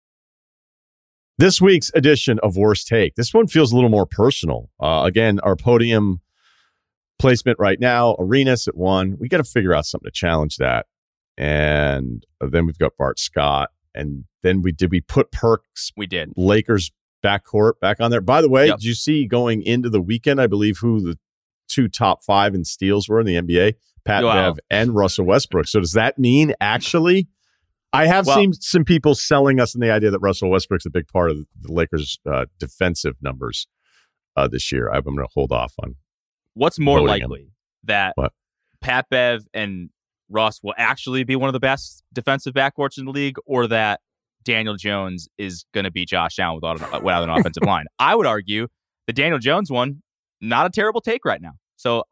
This week's edition of Worst Take. This one feels a little more personal. Again, our podium placement right now, Arenas at 1. We got to figure out something to challenge that. And then we've got Bart Scott. And then we put Perks. We did. Lakers backcourt back on there. By the way, Did you see going into the weekend, I believe, who the 2 top 5 in steals were in the NBA? Pat Bev and Russell Westbrook. So does that mean actually... I have seen some people selling us in the idea that Russell Westbrook's a big part of the Lakers' defensive numbers this year. I'm going to hold off on. What's more likely, that Pat Bev and Russ will actually be one of the best defensive backcourts in the league, or that Daniel Jones is going to be Josh Allen without an offensive line? I would argue the Daniel Jones one, not a terrible take right now. So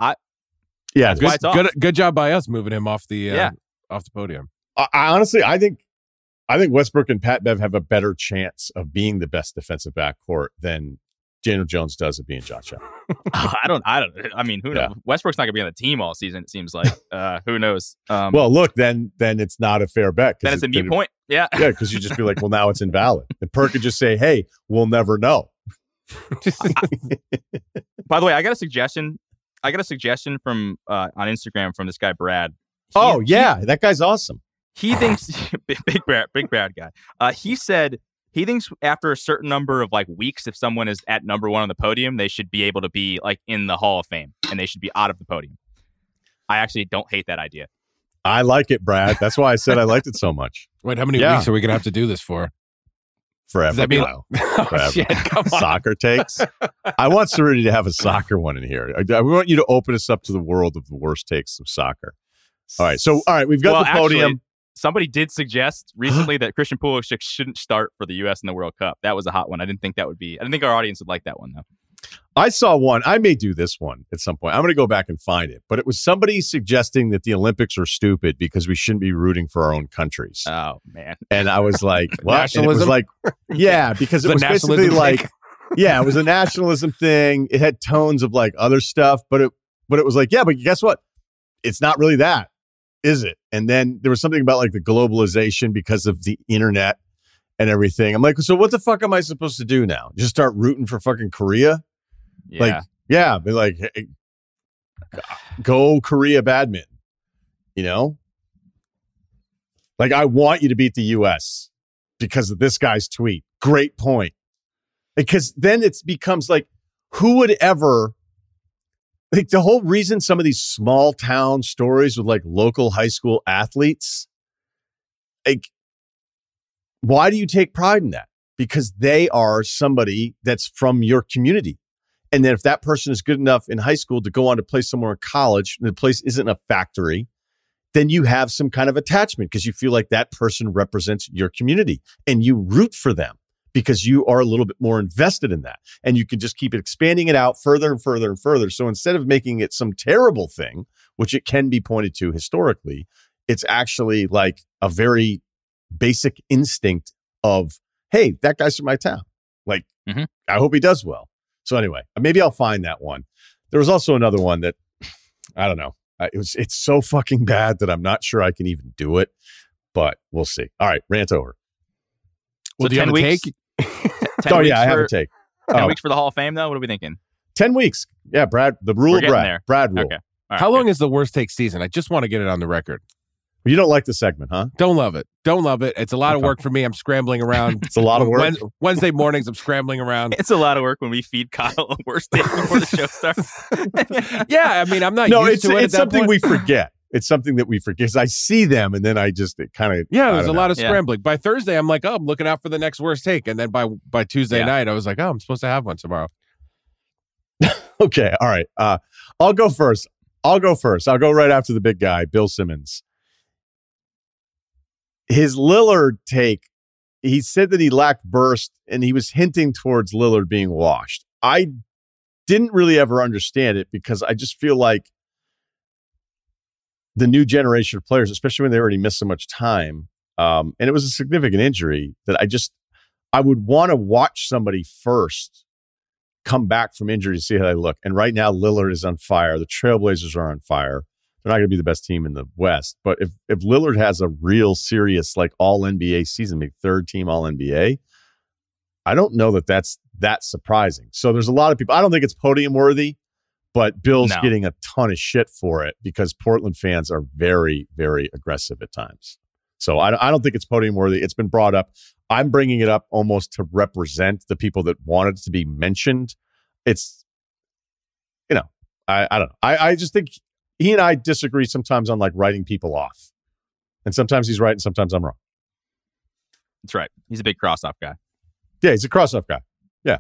good job by us moving him off the podium. I think Westbrook and Pat Bev have a better chance of being the best defensive backcourt than Daniel Jones does of being Josh Allen. I don't. I mean, who knows? Westbrook's not going to be on the team all season, it seems like. Who knows? Well, look, then it's not a fair bet. Then it's a mute point. Yeah. Yeah, because you just be like, well, now it's invalid. And Perk could just say, hey, we'll never know. By the way, I got a suggestion. From on Instagram from this guy, Brad. That guy's awesome. He thinks big bad guy. He said he thinks after a certain number of weeks, if someone is at number 1 on the podium, they should be able to be in the Hall of Fame and they should be out of the podium. I actually don't hate that idea. I like it, Brad. That's why I said I liked it so much. Wait, how many weeks are we gonna have to do this for? Forever. Shit, come on. Soccer takes. I want Cerruti to have a soccer one in here. I want you to open us up to the world of the worst takes of soccer. All right, we've got the podium. Actually, somebody did suggest recently that Christian Pulisic shouldn't start for the U.S. in the World Cup. That was a hot one. I didn't think our audience would like that one, though. I saw one. I may do this one at some point. I'm going to go back and find it. But it was somebody suggesting that the Olympics are stupid because we shouldn't be rooting for our own countries. Oh, man. And I was like, what? Nationalism? And it was like, yeah, because it was basically like, yeah, it was a nationalism thing. It had tones of like other stuff, but it was like, yeah, but guess what? It's not really that, is it? And then there was something about like the globalization because of the internet and everything. I'm like, so what the fuck am I supposed to do now? Just start rooting for fucking Korea? Yeah. Like, yeah, be like, hey, go Korea badminton, you know? Like, I want you to beat the U.S. because of this guy's tweet. Great point. Because then it becomes like, who would ever, like the whole reason some of these small town stories with like local high school athletes, like, why do you take pride in that? Because they are somebody that's from your community. And then if that person is good enough in high school to go on to play somewhere in college, and the place isn't a factory, then you have some kind of attachment because you feel like that person represents your community and you root for them because you are a little bit more invested in that. And you can just keep expanding it out further and further and further. So instead of making it some terrible thing, which it can be pointed to historically, it's actually like a very basic instinct of, hey, that guy's from my town. Like, I hope he does well. So anyway, maybe I'll find that one. There was also another one that, I don't know. It's so fucking bad that I'm not sure I can even do it, but we'll see. All right, rant over. Well, do you have a take? 10 I have a take. 10 weeks for the Hall of Fame, though? What are we thinking? 10 weeks. Yeah, Brad, the rule of Brad. There. Brad rule. Okay. Right, How long is the worst take season? I just want to get it on the record. You don't like the segment, huh? Don't love it. It's a lot of work for me. I'm scrambling around. It's a lot of work. Wednesday mornings, I'm scrambling around. It's a lot of work when we feed Kyle a worst take before the show starts. Yeah, I mean, I'm not used to it. It's something we forget. It's something that we forget because I see them and then I just kind of... Yeah, there's a lot of scrambling. By Thursday, I'm like, I'm looking out for the next worst take. And then by Tuesday night, I was like, I'm supposed to have one tomorrow. Okay, all right. I'll go first. I'll go right after the big guy, Bill Simmons. His Lillard take, he said that he lacked burst and he was hinting towards Lillard being washed. I didn't really ever understand it because I just feel like the new generation of players, especially when they already missed so much time, and it was a significant injury, that I would want to watch somebody first come back from injury to see how they look. And right now, Lillard is on fire. The Trailblazers are on fire. They're not going to be the best team in the West. But if Lillard has a real serious, like all-NBA season, maybe third team all-NBA, I don't know that that's that surprising. So there's a lot of people. I don't think it's podium worthy, but Bill's getting a ton of shit for it because Portland fans are very, very aggressive at times. So I don't think it's podium worthy. It's been brought up. I'm bringing it up almost to represent the people that wanted to be mentioned. It's, I don't know. I just think he and I disagree sometimes on like writing people off. And sometimes he's right and sometimes I'm wrong. That's right. He's a big cross-off guy. Yeah, he's a cross-off guy. Yeah.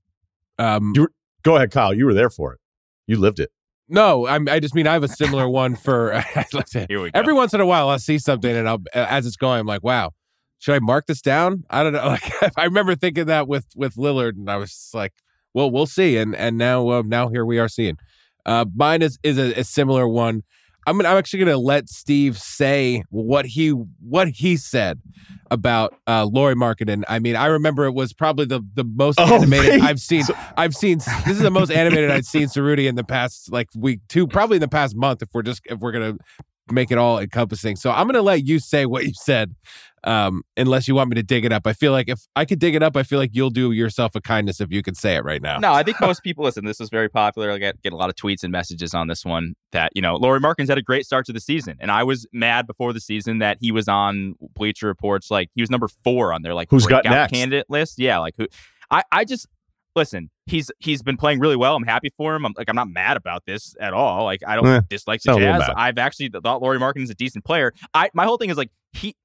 Go ahead, Kyle. You were there for it. You lived it. No, I just mean I have a similar one for Here we go. Every once in a while I'll see something and as it's going I'm like, wow, should I mark this down? I don't know. Like I remember thinking that with Lillard and I was just like, well, we'll see. And now here we are seeing. Mine is a similar one. I'm actually going to let Steve say what he said about Lauri Markkanen. I mean, I remember it was probably the most animated I've seen. This is the most animated I've seen Cerruti in the past week, two, probably in the past month. If we're going to make it all encompassing. So I'm going to let you say what you said, unless you want me to dig it up. I feel like if I could dig it up, I feel like you'll do yourself a kindness if you can say it right now. No, I think most people listen. This is very popular. I get a lot of tweets and messages on this one that, Lauri Markkanen's had a great start to the season. And I was mad before the season that he was on Bleacher Report's, he was number 4 on their who's got next candidate list. Yeah. Who I just listen, he's been playing really well. I'm happy for him. I'm not mad about this at all. I don't dislike the Jazz. I've actually thought Lauri Markkanen is a decent player. My whole thing is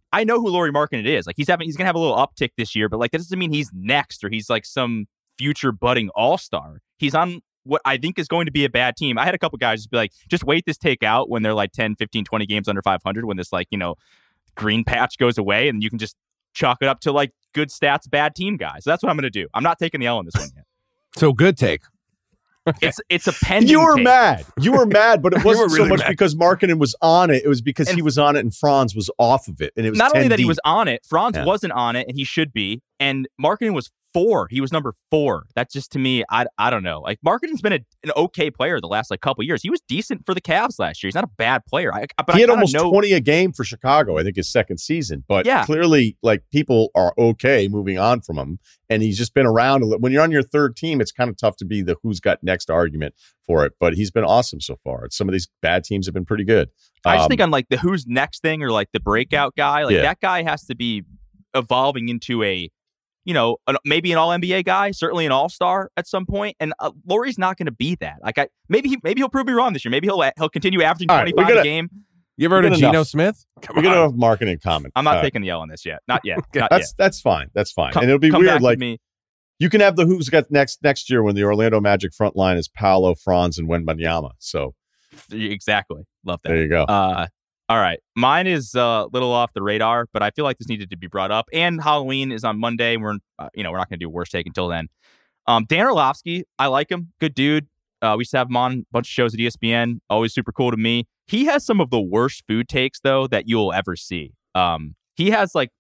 I know who Lauri Markkanen is. Like he's gonna have a little uptick this year, but like that doesn't mean he's next or he's like some future budding all-star. He's on what I think is going to be a bad team. I had a couple guys just be like, just wait this take out when they're like 10, 15, 20 games under 500, when this like, green patch goes away and you can just chalk it up to like good stats, bad team guys. So that's what I'm going to do. I'm not taking the L on this one yet. So good take. It's a pending You were take. mad. You were mad, but it wasn't really so much mad. because Markkanen was on it. It was because he was on it and Franz was off of it. And it was Not only that he 10 was on it, Franz Yeah. wasn't on it, and he should be. And Markkanen was 4. He was number 4. That just, to me, I don't know. Like, Markkanen's been an okay player the last like couple years. He was decent for the Cavs last year. He's not a bad player. But he had I almost know, 20 a game for Chicago, I think his second season. But Yeah. clearly, like, people are okay moving on from him. And he's just been around. When you're on your third team, it's kind of tough to be the who's got next argument for it. But he's been awesome so far. Some of these bad teams have been pretty good. I just think on like the who's next thing or like the breakout guy, like that guy has to be evolving into maybe an all-NBA guy, certainly an all-star at some point. And Lauri's not going to be that. Like maybe he'll prove me wrong this year. Maybe he'll continue averaging 25 a game. You ever heard of Geno Smith? We're going to have Markkanen in common. I'm not taking the L on this yet. Not yet. That's fine. That's fine. And it'll be weird. Like me. You can have the who's got next year when the Orlando Magic front line is Paolo, Franz, and Wembanyama. So exactly. Love that. There you go. All right. Mine is a little off the radar, but I feel like this needed to be brought up. And Halloween is on Monday. We're not going to do worst take until then. Dan Orlovsky, I like him. Good dude. We used to have him on a bunch of shows at ESPN. Always super cool to me. He has some of the worst food takes, though, that you'll ever see. He has like,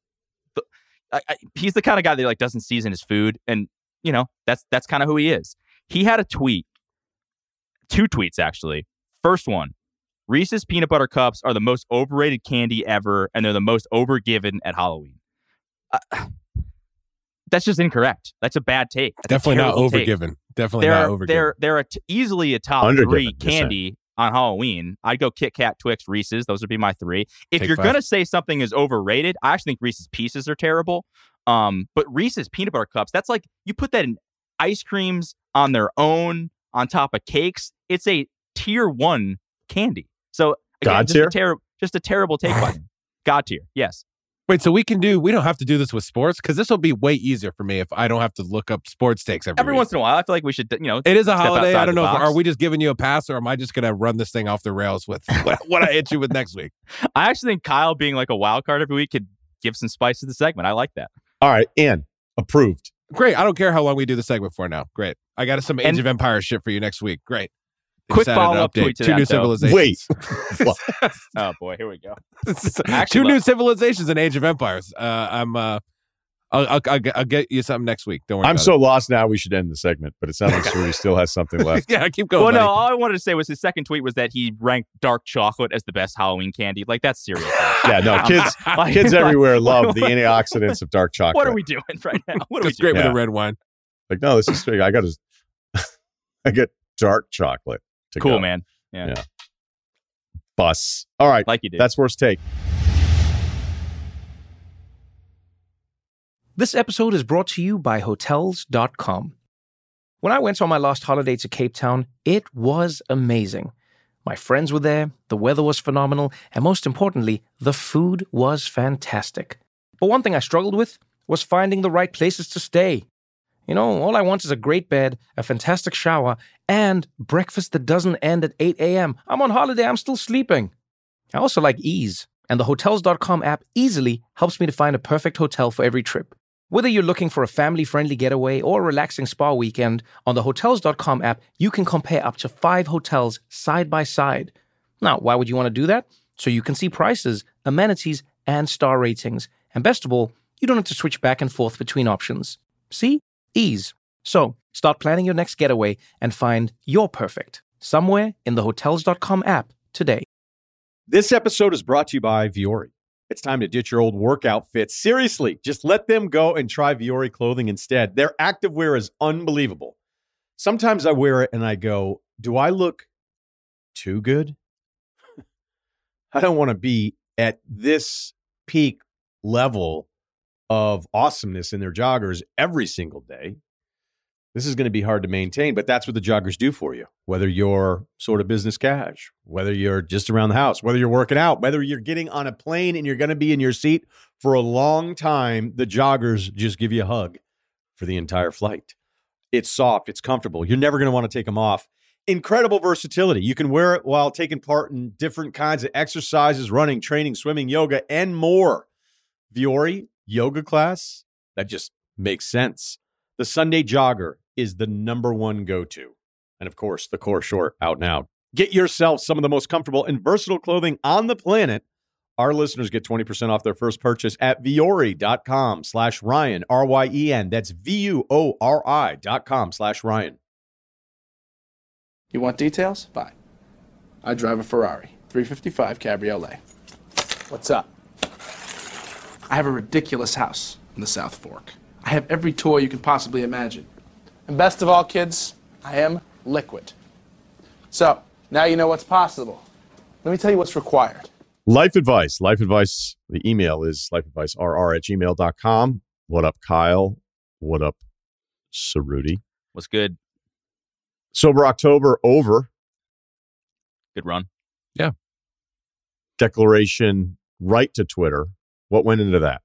he's the kind of guy that like doesn't season his food, and that's kind of who he is. He had a tweet, 2 tweets actually. First one: Reese's peanut butter cups are the most overrated candy ever, and they're the most overgiven at Halloween. That's just incorrect. That's a bad take. Definitely not overgiven. Definitely not overgiven. They're easily a top 3 candy on Halloween. I'd go Kit Kat, Twix, Reese's. Those would be my 3. If you're going to say something is overrated, I actually think Reese's Pieces are terrible. But Reese's peanut butter cups, that's like you put that in ice creams on their own, on top of cakes. It's a tier 1 candy. So again, just a terrible take by him. God tier, yes. Wait, so we don't have to do this with sports? Because this will be way easier for me if I don't have to look up sports takes every week. Once in a while. I feel like we should, It is a holiday. I don't know. Are we just giving you a pass, or am I just going to run this thing off the rails with what I hit you with next week? I actually think Kyle being like a wild card every week could give some spice to the segment. I like that. All right, and approved. Great. I don't care how long we do the segment for now. Great. I got some Age of Empires shit for you next week. Great. Quick follow-up tweet to 2 that, new though. civilizations. Wait. Oh boy, here we go. 2 new civilizations in Age of Empires. I'll get you something next week. Don't worry. I'm so lost now. We should end the segment, but it sounds like Suri still has something left. Yeah, keep going. Well, buddy. no, all I wanted to say was his second tweet was that he ranked dark chocolate as the best Halloween candy. Like, that's serious. Yeah, no, kids everywhere love the antioxidants of dark chocolate. What are we doing right now? What are we It's great doing? with the red wine. Like, no, this is straight. I get dark chocolate. Cool, go. man. Yeah. Bus. All right. Like you did. That's worst take. This episode is brought to you by Hotels.com. When I went on my last holiday to Cape Town, it was amazing. My friends were there, the weather was phenomenal, and most importantly, the food was fantastic. But one thing I struggled with was finding the right places to stay. All I want is a great bed, a fantastic shower, and breakfast that doesn't end at 8 a.m. I'm on holiday, I'm still sleeping. I also like ease, and the Hotels.com app easily helps me to find a perfect hotel for every trip. Whether you're looking for a family-friendly getaway or a relaxing spa weekend, on the Hotels.com app, you can compare up to 5 hotels side by side. Now, why would you want to do that? So you can see prices, amenities, and star ratings. And best of all, you don't have to switch back and forth between options. See? Ease. So, start planning your next getaway and find your perfect somewhere in the Hotels.com app today. This episode is brought to you by Vuori. It's time to ditch your old workout fits. Seriously, just let them go and try Vuori clothing instead. Their activewear is unbelievable. Sometimes I wear it and I go, do I look too good? I don't want to be at this peak level of awesomeness in their joggers every single day. This is going to be hard to maintain, but that's what the joggers do for you. Whether you're sort of business cash, whether you're just around the house, whether you're working out, whether you're getting on a plane and you're going to be in your seat for a long time, the joggers just give you a hug for the entire flight. It's soft. It's comfortable. You're never going to want to take them off. Incredible versatility. You can wear it while taking part in different kinds of exercises, running, training, swimming, yoga, and more. Vuori yoga class, that just makes sense. The Sunday Jogger is the number one go-to. And of course, the Core Short out now. Get yourself some of the most comfortable and versatile clothing on the planet. Our listeners get 20% off their first purchase at vuori.com/Ryan, R-Y-E-N. That's VUORI.com/Ryan. You want details? Fine. I drive a Ferrari 355 Cabriolet. What's up? I have a ridiculous house in the South Fork. I have every toy you can possibly imagine. And best of all, kids, I am liquid. So, now you know what's possible. Let me tell you what's required. Life advice. Life advice. The email is lifeadvicerr@gmail.com. What up, Kyle? What up, Cerruti? What's good? Sober October over. Good run. Yeah. Declaration right to Twitter. What went into that?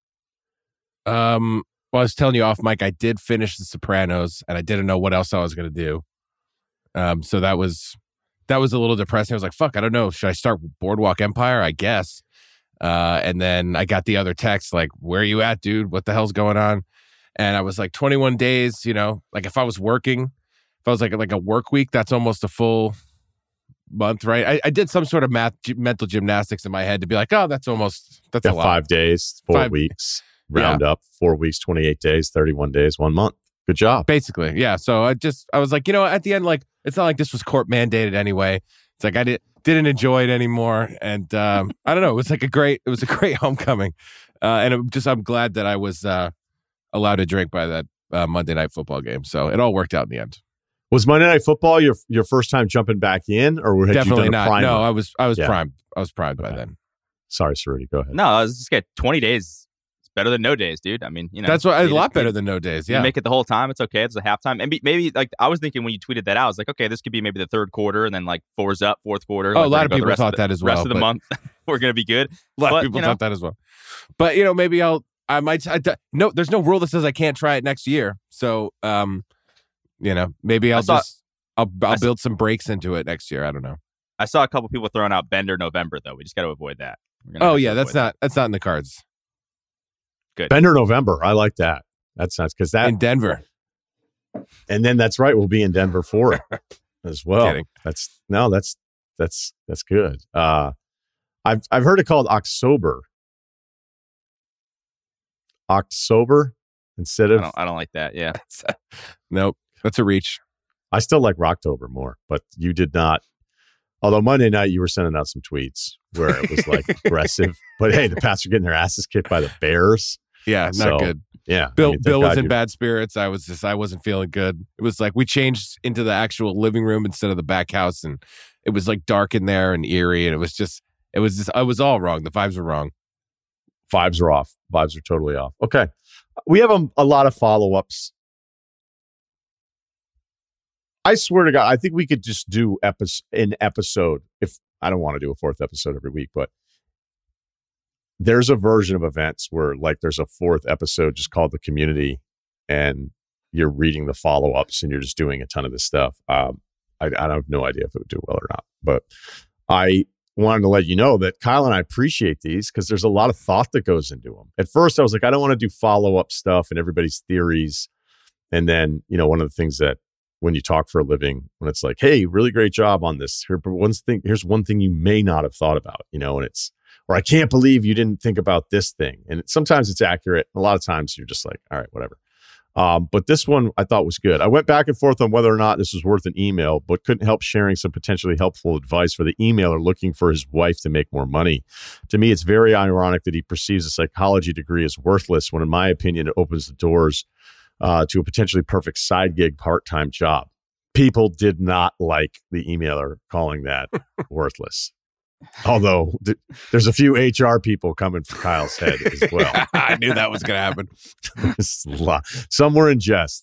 Well, I was telling you off, Mike, I did finish The Sopranos, and I didn't know what else I was going to do. So that was a little depressing. I was like, fuck, I don't know. Should I start Boardwalk Empire? I guess. And then I got the other text, like, where are you at, dude? What the hell's going on? And I was like, 21 days, like if I was working, if I was like a work week, that's almost a full month, right? I did some sort of mental gymnastics in my head to be like, oh, that's a lot. 5 days, 4 weeks. Round up 4 weeks, 28 days, 31 days, 1 month. Good job. Basically. Yeah. So I was like, at the end, like, it's not like this was court mandated anyway. It's like, I didn't enjoy it anymore. And I don't know. It was a great homecoming. And I'm glad that I was allowed to drink by that Monday Night Football game. So it all worked out in the end. Was Monday Night Football your first time jumping back in, or had definitely you done a not? primer? No, I was primed. I was primed by then. Sorry, Cerruti. Go ahead. No, I was just get 20 days. Better than no days, dude. I mean, that's what a lot better than no days. Yeah, you make it the whole time. It's okay. It's a halftime, and maybe like I was thinking when you tweeted that out, I was like, okay, this could be maybe the third quarter, and then like four's up, fourth quarter. Oh, like, a lot of people thought that as well. Rest of the month, we're gonna be good. A lot of people thought that as well. But maybe no. There's no rule that says I can't try it next year. So, maybe I'll build some breaks into it next year. I don't know. I saw a couple people throwing out Bender November though. We just got to avoid that. Oh yeah, that's not in the cards. Good. Bender November. I like that. That's nice because that in Denver. And then that's right. We'll be in Denver for it as well. Kidding. That's good. I've heard it called October. October instead of. I don't like that. Yeah. Nope. That's a reach. I still like Rocktober more, but you did not. Although Monday night you were sending out some tweets where it was like aggressive, but hey, the Pats are getting their asses kicked by the Bears. Yeah, not good. Yeah, Bill was in bad spirits. I wasn't feeling good. It was like we changed into the actual living room instead of the back house, and it was like dark in there and eerie, and it was all wrong. The vibes were wrong. Vibes are off. Vibes are totally off. Okay, we have a lot of follow-ups. I swear to God, I think we could just do an episode. If I don't want to do a fourth episode every week, but there's a version of events where like there's a fourth episode just called The Community, and you're reading the follow-ups and you're just doing a ton of this stuff. I have no idea if it would do well or not, but I wanted to let you know that Kyle and I appreciate these because there's a lot of thought that goes into them. At first, I was like, I don't want to do follow-up stuff and everybody's theories. And then, one of the things that when you talk for a living, when it's like, hey, really great job on this. Here's one thing you may not have thought about, and it's, or I can't believe you didn't think about this thing. And sometimes it's accurate. A lot of times you're just like, all right, whatever. But this one I thought was good. I went back and forth on whether or not this was worth an email, but couldn't help sharing some potentially helpful advice for the emailer looking for his wife to make more money. To me, it's very ironic that he perceives a psychology degree as worthless when, in my opinion, it opens the doors to a potentially perfect side gig part-time job. People did not like the emailer calling that worthless. Although there's a few HR people coming for Kyle's head as well. I knew that was going to happen. Some were in jest.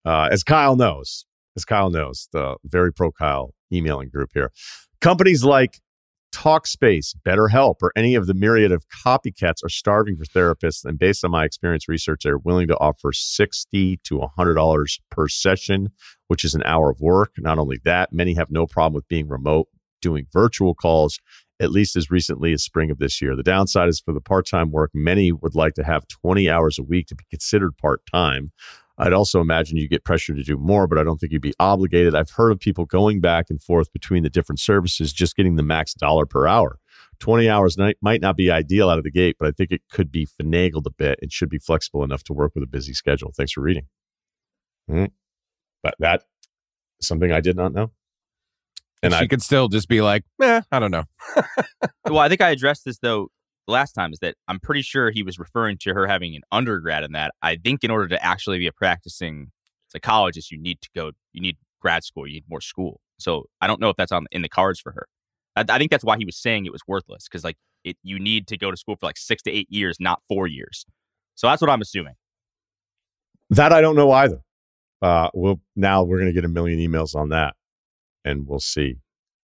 as Kyle knows, the very pro Kyle emailing group here. Companies like Talkspace, BetterHelp, or any of the myriad of copycats are starving for therapists. And based on my experience research, they're willing to offer $60 to $100 per session, which is an hour of work. Not only that, many have no problem with being remote, doing virtual calls, at least as recently as spring of this year. The downside is for the part-time work, many would like to have 20 hours a week to be considered part-time. I'd also imagine you get pressure to do more, but I don't think you'd be obligated. I've heard of people going back and forth between the different services, just getting the max dollar per hour. 20 hours might not be ideal out of the gate, but I think it could be finagled a bit and should be flexible enough to work with a busy schedule. Thanks for reading. But that's something I did not know. And she could still just be like, I don't know. Well, I think I addressed this, though, last time, is that I'm pretty sure he was referring to her having an undergrad in that. I think in order to actually be a practicing psychologist, you need grad school, you need more school. So I don't know if that's in the cards for her. I think that's why he was saying it was worthless, because you need to go to school for 6 to 8 years, not 4 years. So that's what I'm assuming. That I don't know either. We're going to get a million emails on that, and we'll see.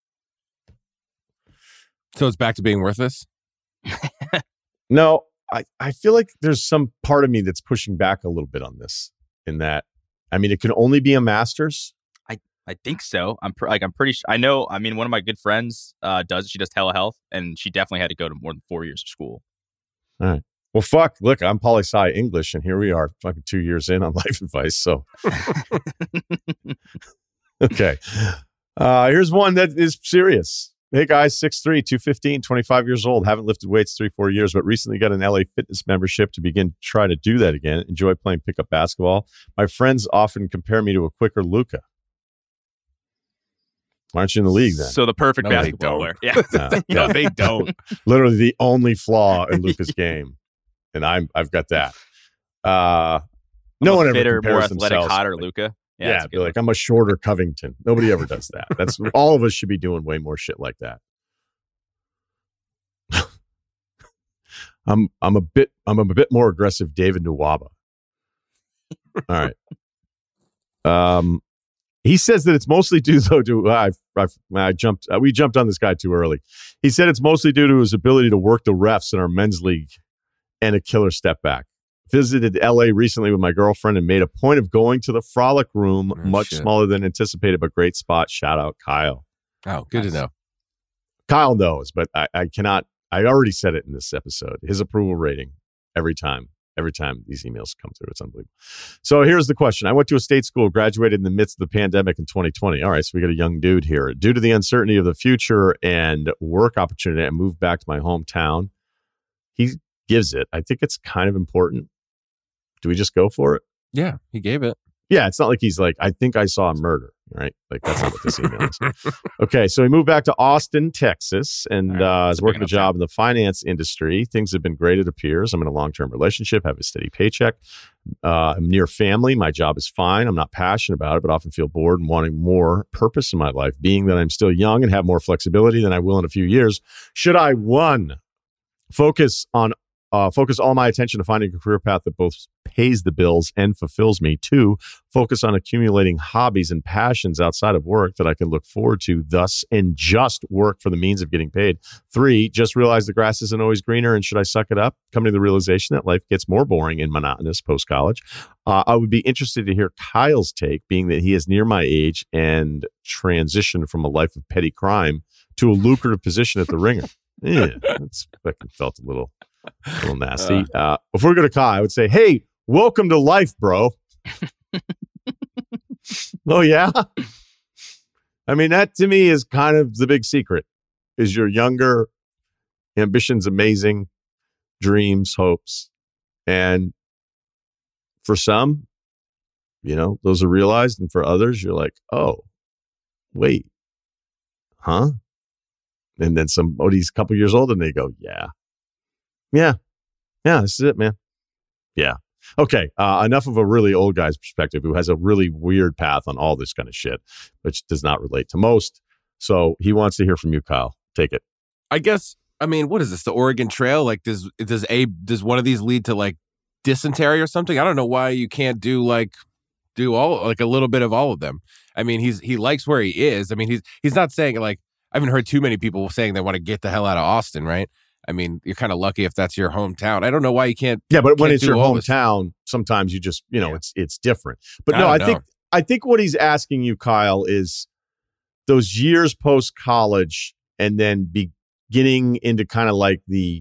So it's back to being worthless? No, I feel like there's some part of me that's pushing back a little bit on this, in that, I mean, it can only be a master's. I think so. I'm pretty sure. I know. I mean, one of my good friends she does telehealth, and she definitely had to go to more than 4 years of school. All right. Well, fuck. Look, I'm poli-sci English, and here we are, fucking 2 years in on life advice. So, okay. Here's one that is serious. Hey guys, 6'3", 215, 25 years old. Haven't lifted weights 3-4 years, but recently got an LA Fitness membership to begin trying to do that again. Enjoy playing pickup basketball. My friends often compare me to a quicker Luka. Why aren't you in the league then? So the perfect basketball player. Yeah. No, they don't. Literally the only flaw in Luka's game. And I've got that. No one ever compares more athletic, themselves. hotter Luka. Yeah, be like, I'm a shorter Covington. Nobody ever does that. That's all of us should be doing way more shit like that. I'm a bit more aggressive David Nwaba. All right. He says that it's mostly due though to we jumped on this guy too early. He said it's mostly due to his ability to work the refs in our men's league and a killer step back. Visited LA recently with my girlfriend and made a point of going to the Frolic Room, smaller than anticipated, but great spot. Shout out Kyle. Oh, good to know. Kyle knows, but I cannot. I already said it in this episode. His approval rating every time these emails come through, it's unbelievable. So here's the question. I went to a state school, graduated in the midst of the pandemic in 2020. All right, so we got a young dude here. Due to the uncertainty of the future and work opportunity, I moved back to my hometown. He gives it. I think it's kind of important. Do we just go for it? Yeah, he gave it. Yeah, it's not like he's like, I think I saw a murder, right? Like, that's not what this email is. Okay, so he moved back to Austin, Texas, and is working a job in the finance industry. Things have been great, it appears. I'm in a long-term relationship, have a steady paycheck. I'm near family. My job is fine. I'm not passionate about it, but often feel bored and wanting more purpose in my life. Being that I'm still young and have more flexibility than I will in a few years, should I, 1, focus all my attention to finding a career path that both pays the bills and fulfills me. 2, focus on accumulating hobbies and passions outside of work that I can look forward to, thus, and just work for the means of getting paid. 3, just realize the grass isn't always greener, and should I suck it up? Come to the realization that life gets more boring and monotonous post-college. I would be interested to hear Kyle's take, being that he is near my age and transitioned from a life of petty crime to a lucrative position at the Ringer. Yeah, that's fucking felt a little nasty. Before we go to Kyle, I would say, hey, welcome to life, bro. Oh, yeah? I mean, that to me is kind of the big secret, is you're younger, ambition's amazing, dreams, hopes. And for some, those are realized. And for others, you're like, oh, wait, huh? And then somebody's a couple years older and they go, yeah, this is it, man. Yeah. Okay. Enough of a really old guy's perspective who has a really weird path on all this kind of shit, which does not relate to most. So he wants to hear from you, Kyle. Take it. I guess, what is this? The Oregon Trail? Like, does one of these lead to like dysentery or something? I don't know why you can't do like do a little bit of all of them. I mean, he likes where he is. I mean, he's not saying like, I haven't heard too many people saying they want to get the hell out of Austin, right? I mean, you're kind of lucky if that's your hometown. I don't know why you can't. Yeah, but when it's your hometown, sometimes you just, it's different. But no, I think what he's asking you, Kyle, is those years post college and then beginning into kind of like the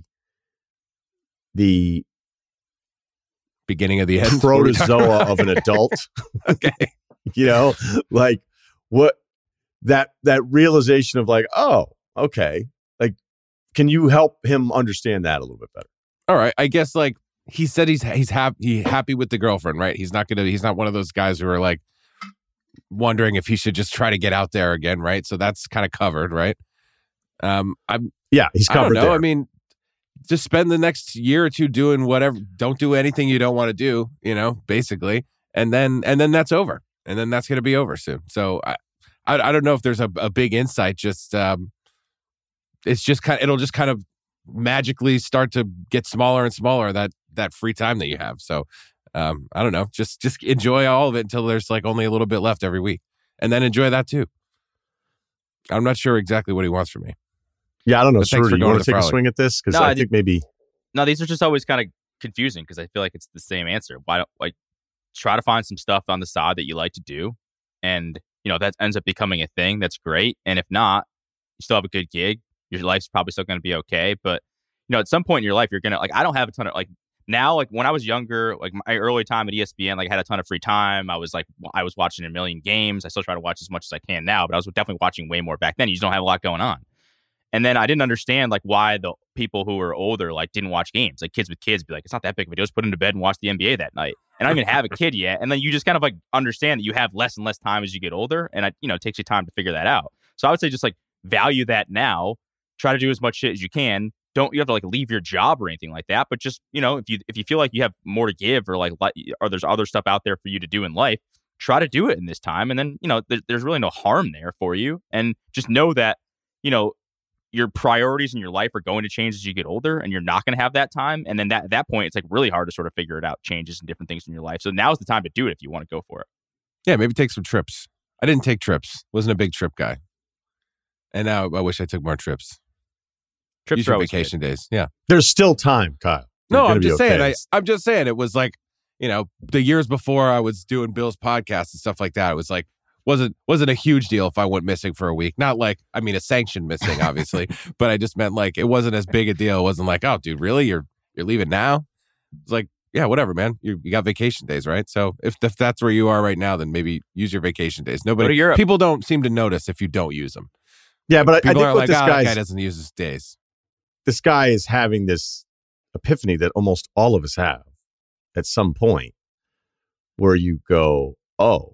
beginning of the end protozoa of an adult. Okay. Like what that realization of like, oh, okay. Like, can you help him understand that a little bit better? All right. I guess like he said he's happy with the girlfriend, right? He's not one of those guys who are like wondering if he should just try to get out there again, right? So that's kind of covered, right? He's covered. I mean, just spend the next year or two doing whatever. Don't do anything you don't want to do, basically, and then that's over, and then that's going to be over soon. So I don't know if there's a big insight. Just it's just it'll just kind of magically start to get smaller and smaller that free time that you have. So I don't know. Just enjoy all of it until there's like only a little bit left every week, and then enjoy that too. I'm not sure exactly what he wants from me. Yeah, I don't know. Sir, do you want to take a swing at this? Because I think maybe. No, these are just always kind of confusing because I feel like it's the same answer. Why don't try to find some stuff on the side that you like to do, and that ends up becoming a thing. That's great. And if not, you still have a good gig. Your life's probably still going to be okay. But at some point in your life, you're gonna I don't have a ton of now, when I was younger, my early time at ESPN, I had a ton of free time. I was watching a million games. I still try to watch as much as I can now, but I was definitely watching way more back then. You just don't have a lot going on. And then I didn't understand why the people who were older didn't watch games. Kids with kids be like, it's not that big of a deal. Just put them to bed and watch the NBA that night. And I don't even have a kid yet. And then you just kind of understand that you have less and less time as you get older. And it takes you time to figure that out. So I would say just value that now. Try to do as much shit as you can. You have to leave your job or anything like that. But just, if you feel like you have more to give or or there's other stuff out there for you to do in life, try to do it in this time. And then, there's really no harm there for you. And just know that, your priorities in your life are going to change as you get older, and you're not going to have that time. And then at that point, it's really hard to sort of figure it out, changes and different things in your life. So now's the time to do it if you want to go for it. Yeah, maybe take some trips. I didn't take trips. Wasn't a big trip guy. And now I wish I took more trips. Trips are vacation days. Yeah. There's still time, Kyle. No, I'm just saying. I'm just saying it was the years before I was doing Bill's podcast and stuff like that. It was wasn't a huge deal if I went missing for a week. Not a sanctioned missing, obviously, but I just meant it wasn't as big a deal. It wasn't oh, dude, really? You're leaving now? It's yeah, whatever, man. You got vacation days, right? So if that's where you are right now, then maybe use your vacation days. People don't seem to notice if you don't use them. Yeah, but I think what this guy doesn't use his days. This guy is having this epiphany that almost all of us have at some point, where you go, oh,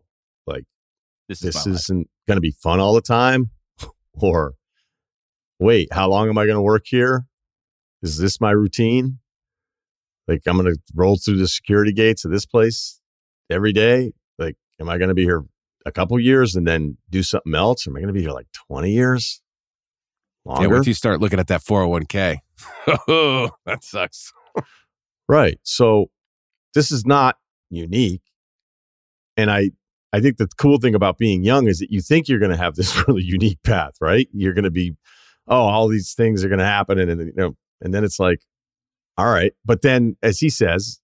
this isn't going to be fun all the time, or wait, how long am I going to work here? Is this my routine? I'm going to roll through the security gates of this place every day. Am I going to be here a couple years and then do something else? Or am I going to be here 20 years? Longer? Yeah, once you start looking at that 401k, oh, that sucks. Right. So this is not unique. And I think the cool thing about being young is that you think you're going to have this really unique path, right? You're going to be, all these things are going to happen. And then it's all right. But then, as he says,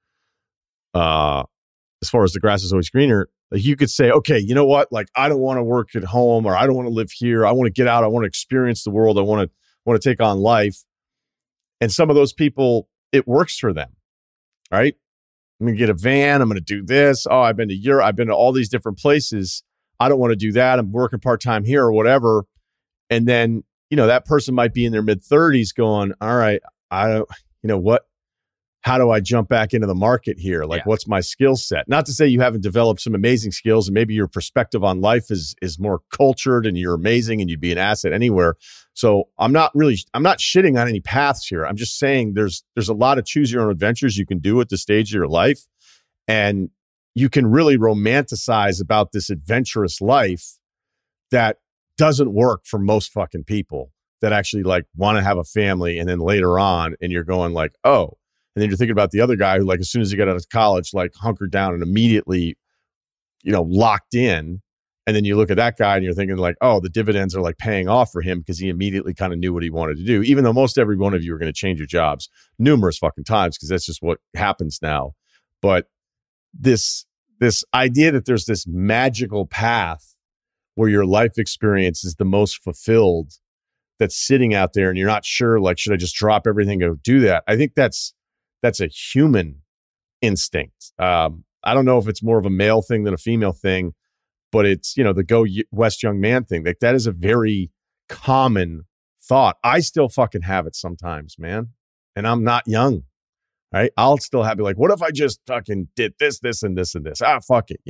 as far as the grass is always greener, you could say, okay, you know what? I don't want to work at home, or I don't want to live here. I want to get out. I want to experience the world. I want to take on life. And some of those people, it works for them, right? I'm going to get a van. I'm going to do this. Oh, I've been to Europe. I've been to all these different places. I don't want to do that. I'm working part-time here or whatever. And then, that person might be in their mid-30s going, all right, I don't, what? How do I jump back into the market here? What's my skill set? Not to say you haven't developed some amazing skills and maybe your perspective on life is more cultured and you're amazing and you'd be an asset anywhere. So I'm not shitting on any paths here. I'm just saying there's a lot of choose your own adventures you can do at the stage of your life. And you can really romanticize about this adventurous life that doesn't work for most fucking people that actually want to have a family. And then later on, and you're going oh, and then you're thinking about the other guy who, as soon as he got out of college, hunkered down and immediately locked in. And then you look at that guy and you're thinking like, oh, the dividends are like paying off for him because he immediately kind of knew what he wanted to do, even though most every one of you are going to change your jobs numerous fucking times because that's just what happens now. But this idea that there's this magical path where your life experience is the most fulfilled that's sitting out there and you're not sure, like, should I just drop everything and go do that? I think that's a human instinct. I don't know if it's more of a male thing than a female thing, but it's, the go West young man thing. Like that is a very common thought. I still fucking have it sometimes, man. And I'm not young, right? I'll still have it like, what if I just fucking did this, this, and this, and this? Fuck it,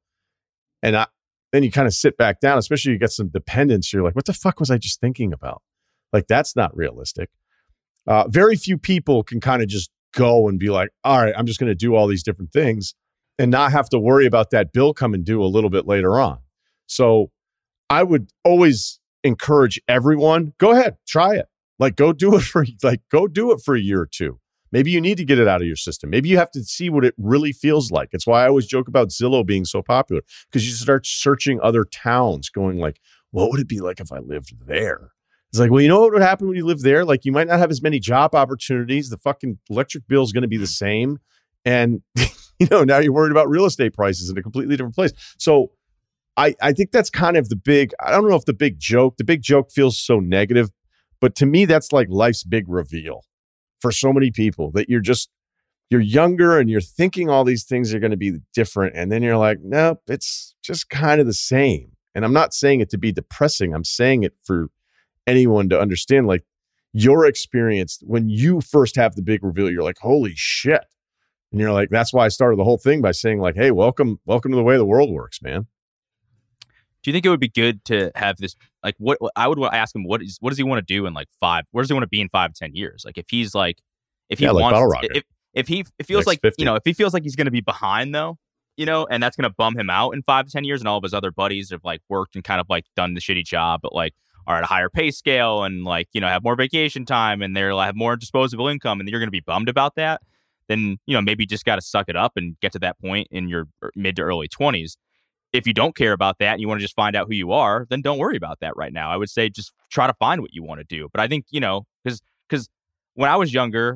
And then you kind of sit back down, especially you get some dependence. You're like, what the fuck was I just thinking about? Like, that's not realistic. Very few people can kind of just go and be like, all right, I'm just going to do all these different things and not have to worry about that bill coming due a little bit later on. So I would always encourage everyone, go ahead, try it. Like, go do it for a year or two. Maybe you need to get it out of your system. Maybe you have to see what it really feels like. It's why I always joke about Zillow being so popular, because you start searching other towns going like, what would it be like if I lived there? It's like, well, you know what would happen when you live there? Like, you might not have as many job opportunities. The fucking electric bill is going to be the same. And, now you're worried about real estate prices in a completely different place. So I think that's kind of I don't know if the big joke feels so negative, but to me, that's like life's big reveal for so many people, that you're younger and you're thinking all these things are going to be different. And then you're like, nope, it's just kind of the same. And I'm not saying it to be depressing. I'm saying it for anyone to understand, like, your experience when you first have the big reveal, you're like, holy shit. And you're like, that's why I started the whole thing by saying like, hey, welcome to the way the world works, man. Do you think it would be good to have this, like, what I would ask him, what does he want to do in like where does he want to be in 5 to 10 years? Like, if he wants, if he feels like, 50. If he feels like he's going to be behind though, and that's going to bum him out in 5 to 10 years, and all of his other buddies have like worked and kind of like done the shitty job, but like are at a higher pay scale and like, have more vacation time and they're have more disposable income, and you're going to be bummed about that, then, maybe you just got to suck it up and get to that point in your mid to early 20s. If you don't care about that and you want to just find out who you are, then don't worry about that right now. I would say just try to find what you want to do. But I think, because when I was younger,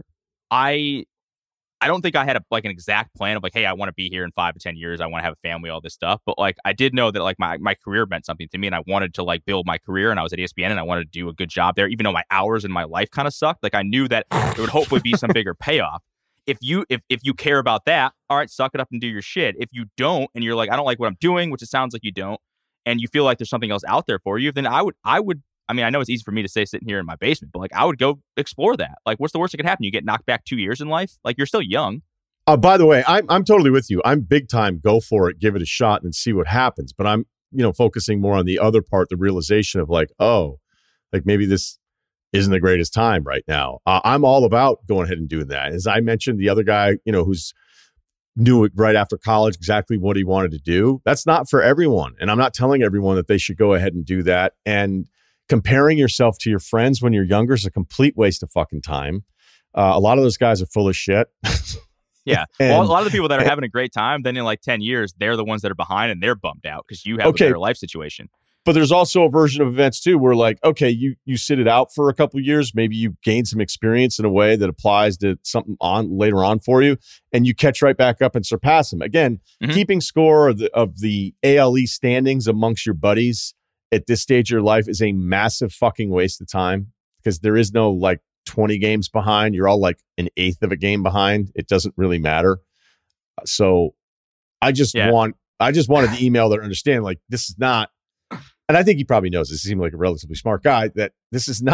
I don't think I had an exact plan of like, hey, I want to be here in 5 to 10 years. I want to have a family, all this stuff. But like, I did know that like my career meant something to me, and I wanted to like build my career, and I was at ESPN and I wanted to do a good job there, even though my hours in my life kind of sucked. Like, I knew that there would hopefully be some bigger payoff. If you care about that, all right, suck it up and do your shit. If you don't, and you're like, I don't like what I'm doing, which it sounds like you don't, and you feel like there's something else out there for you, then I would. I mean, I know it's easy for me to say sitting here in my basement, but like, I would go explore that. Like, what's the worst that could happen? You get knocked back 2 years in life. Like, you're still young. By the way, I'm totally with you. I'm big time. Go for it, give it a shot, and see what happens. But I'm focusing more on the other part, the realization of like, oh, like maybe this isn't the greatest time right now. I'm all about going ahead and doing that. As I mentioned, the other guy, who's knew it right after college exactly what he wanted to do. That's not for everyone. And I'm not telling everyone that they should go ahead and do that. And comparing yourself to your friends when you're younger is a complete waste of fucking time. A lot of those guys are full of shit. Yeah. Well, a lot of the people that are having a great time, then in like 10 years, they're the ones that are behind and they're bummed out because you have a better life situation. But there's also a version of events too, where like, okay, you sit it out for a couple of years, maybe you gain some experience in a way that applies to something on later on for you, and you catch right back up and surpass them. Again, keeping score of the ALE standings amongst your buddies at this stage of your life is a massive fucking waste of time, because there is no like 20 games behind. You're all like an eighth of a game behind. It doesn't really matter. So I just wanted to email there, understand like this is not. And I think he probably knows this. He seemed like a relatively smart guy, that this is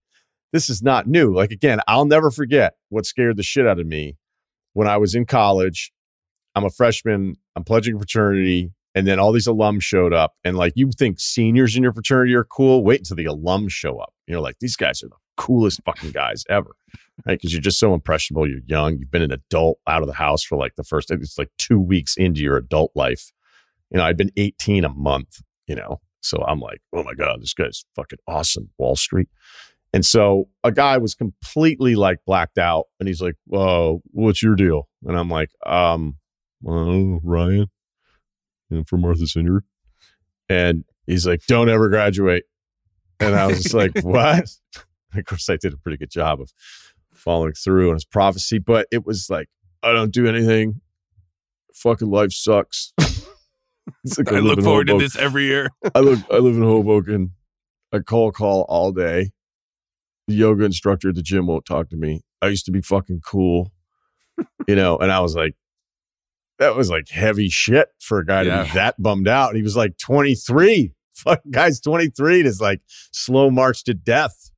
not new. Like, again, I'll never forget what scared the shit out of me when I was in college. I'm a freshman. I'm pledging a fraternity. And then all these alums showed up. And like, you think seniors in your fraternity are cool? Wait until the alums show up. You're like, these guys are the coolest fucking guys ever. Right? Because you're just so impressionable. You're young. You've been an adult out of the house for like it's like 2 weeks into your adult life. I'd been 18 a month, So I'm like, oh my God, this guy's fucking awesome. Wall Street. And so a guy was completely like blacked out, and he's like, whoa, what's your deal? And I'm like, Ryan, for Martha Singer. And he's like, don't ever graduate. And I was just like, what? Of course, I did a pretty good job of following through on his prophecy, but it was like, I don't do anything. Fucking life sucks. Like, I look forward to this every year. I live in Hoboken. I call all day. The yoga instructor at the gym won't talk to me. I used to be fucking cool, and I was like, that was like heavy shit for a guy to be that bummed out. He was like 23. Fucking guy's 23 and is like slow march to death.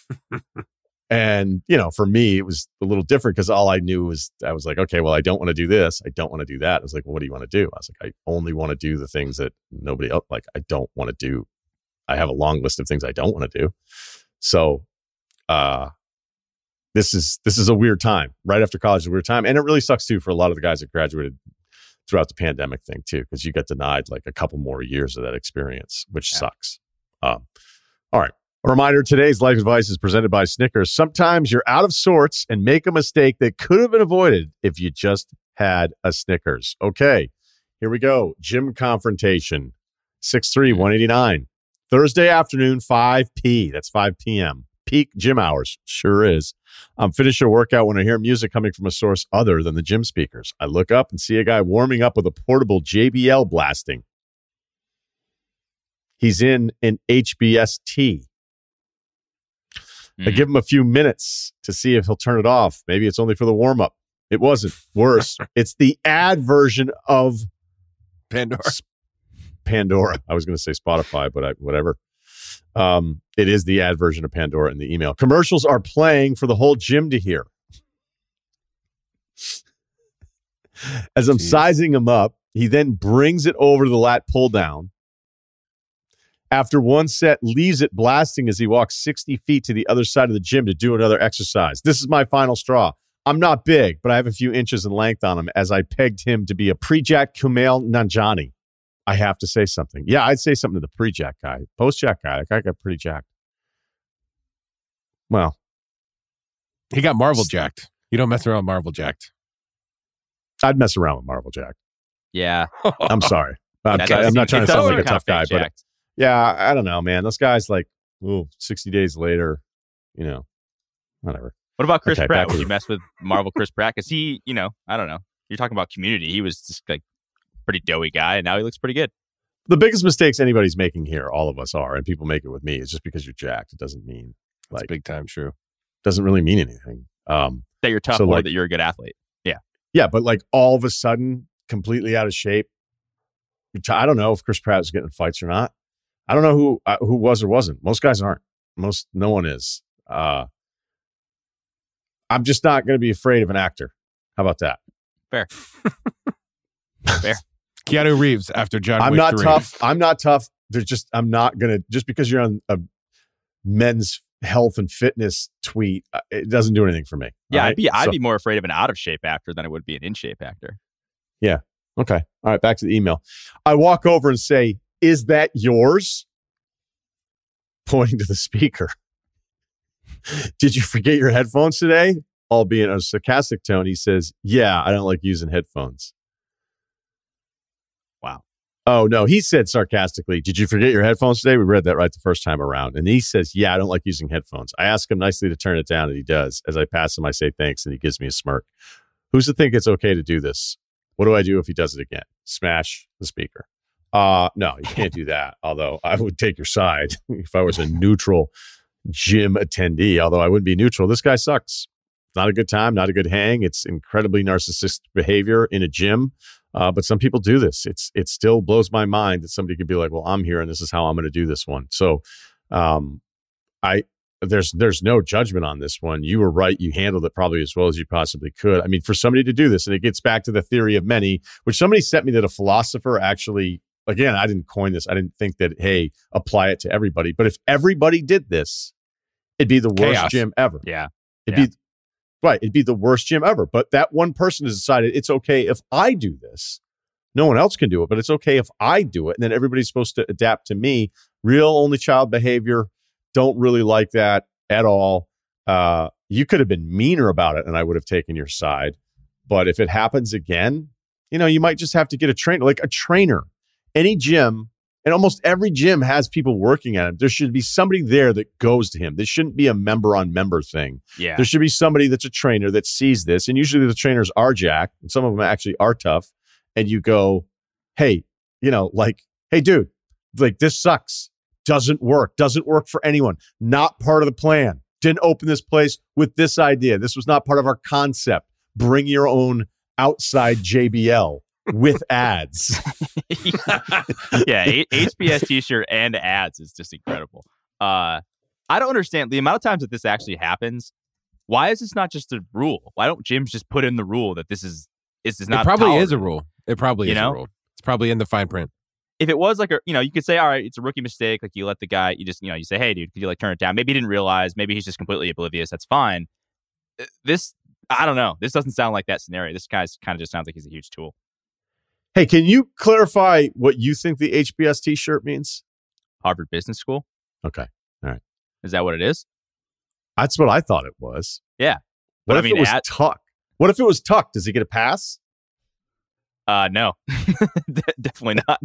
And, for me, it was a little different because all I knew was, I was like, okay, well, I don't want to do this. I don't want to do that. I was like, well, what do you want to do? I was like, I only want to do the things that nobody else, like, I don't want to do. I have a long list of things I don't want to do. So, this is a weird time. Right after college is a weird time. And it really sucks too for a lot of the guys that graduated throughout the pandemic thing too, because you get denied like a couple more years of that experience, which sucks. All right. A reminder, today's life advice is presented by Snickers. Sometimes you're out of sorts and make a mistake that could have been avoided if you just had a Snickers. Okay, here we go. Gym confrontation, 6'3", 189. Thursday afternoon, 5 p. That's 5 p.m. Peak gym hours. Sure is. I'm finishing a workout when I hear music coming from a source other than the gym speakers. I look up and see a guy warming up with a portable JBL blasting. He's in an HBST. I give him a few minutes to see if he'll turn it off. Maybe it's only for the warm-up. It wasn't. Worse. It's the ad version of Pandora. I was going to say Spotify, but whatever. It is the ad version of Pandora in the email. Commercials are playing for the whole gym to hear. As I'm sizing him up, he then brings it over to the lat pull down. After one set, leaves it blasting as he walks 60 feet to the other side of the gym to do another exercise. This is my final straw. I'm not big, but I have a few inches in length on him as I pegged him to be a pre-jack Kumail Nanjiani. I have to say something. Yeah, I'd say something to the pre-jack guy. Post-jack guy, that guy got pretty jacked. Well. He got Marvel jacked. You don't mess around with Marvel jacked. I'd mess around with Marvel jacked. Yeah. I'm sorry. I'm not trying to sound like a tough guy, but yeah, I don't know, man. Those guys 60 days later, whatever. What about Chris Pratt? Would you mess with Marvel Chris Pratt? Because he, I don't know. You're talking about Community. He was just like pretty doughy guy, and now he looks pretty good. The biggest mistakes anybody's making here, all of us are, and people make it with me, is just because you're jacked. It doesn't mean that's big time true. Doesn't really mean anything. That you're tough or that you're a good athlete. Yeah. Yeah, but all of a sudden, completely out of shape. I don't know if Chris Pratt was getting in fights or not. I don't know who was or wasn't. Most guys aren't. No one is. I'm just not going to be afraid of an actor. How about that? Fair. Fair. Keanu Reeves after John I'm Wick not 3. tough. I'm not tough. I'm not going to, just because you're on a men's health and fitness tweet, it doesn't do anything for me. Yeah, right? I'd be more afraid of an out of shape actor than I would be an in shape actor. Yeah. Okay. All right. Back to the email. I walk over and say, "Is that yours?" Pointing to the speaker. "Did you forget your headphones today?" Albeit in a sarcastic tone, he says, "Yeah, I don't like using headphones." Wow. Oh, no. He said sarcastically, "Did you forget your headphones today?" We read that right the first time around. And he says, "Yeah, I don't like using headphones." I ask him nicely to turn it down, and he does. As I pass him, I say thanks, and he gives me a smirk. Who's to think it's okay to do this? What do I do if he does it again? Smash the speaker. No, you can't do that. Although I would take your side if I was a neutral gym attendee. Although I wouldn't be neutral. This guy sucks. Not a good time, not a good hang. It's incredibly narcissistic behavior in a gym. But some people do this. It still blows my mind that somebody could be like, "Well, I'm here and this is how I'm going to do this one." So there's no judgment on this one. You were right. You handled it probably as well as you possibly could. I mean, for somebody to do this, and it gets back to the theory of many, which somebody sent me that a philosopher actually, again, I didn't coin this. I didn't think that, hey, apply it to everybody. But if everybody did this, it'd be the worst Chaos. gym ever. Yeah. It'd be the worst gym ever. But that one person has decided it's okay if I do this. No one else can do it, but it's okay if I do it. And then everybody's supposed to adapt to me. Real only child behavior. Don't really like that at all. You could have been meaner about it and I would have taken your side. But if it happens again, you might just have to get a trainer. Like a trainer any gym, and almost every gym has people working at it. There should be somebody there that goes to him. This shouldn't be a member-on-member thing. Yeah. There should be somebody that's a trainer that sees this, and usually the trainers are jacked, and some of them actually are tough, and you go, hey, hey, dude, like, this sucks. Doesn't work for anyone. Not part of the plan. Didn't open this place with this idea. This was not part of our concept. Bring your own outside JBL with ads. Yeah, HBS t-shirt and ads is just incredible. I don't understand the amount of times that this actually happens. Why is this not just a rule? Why don't gyms just put in the rule that this is not? It probably tolerable? is a rule. It probably is a rule. It's probably in the fine print. If it was like you could say, all right, it's a rookie mistake. Like, you let the guy, you just, you say, hey, dude, could you turn it down? Maybe he didn't realize. Maybe he's just completely oblivious. That's fine. This, I don't know. This doesn't sound like that scenario. This guy's kind of just sounds like he's a huge tool. Hey, can you clarify what you think the HBS t-shirt means? Harvard Business School. Okay. All right. Is that what it is? That's what I thought it was. Yeah. What if it was tuck? What if it was tuck? Does he get a pass? No. Definitely not.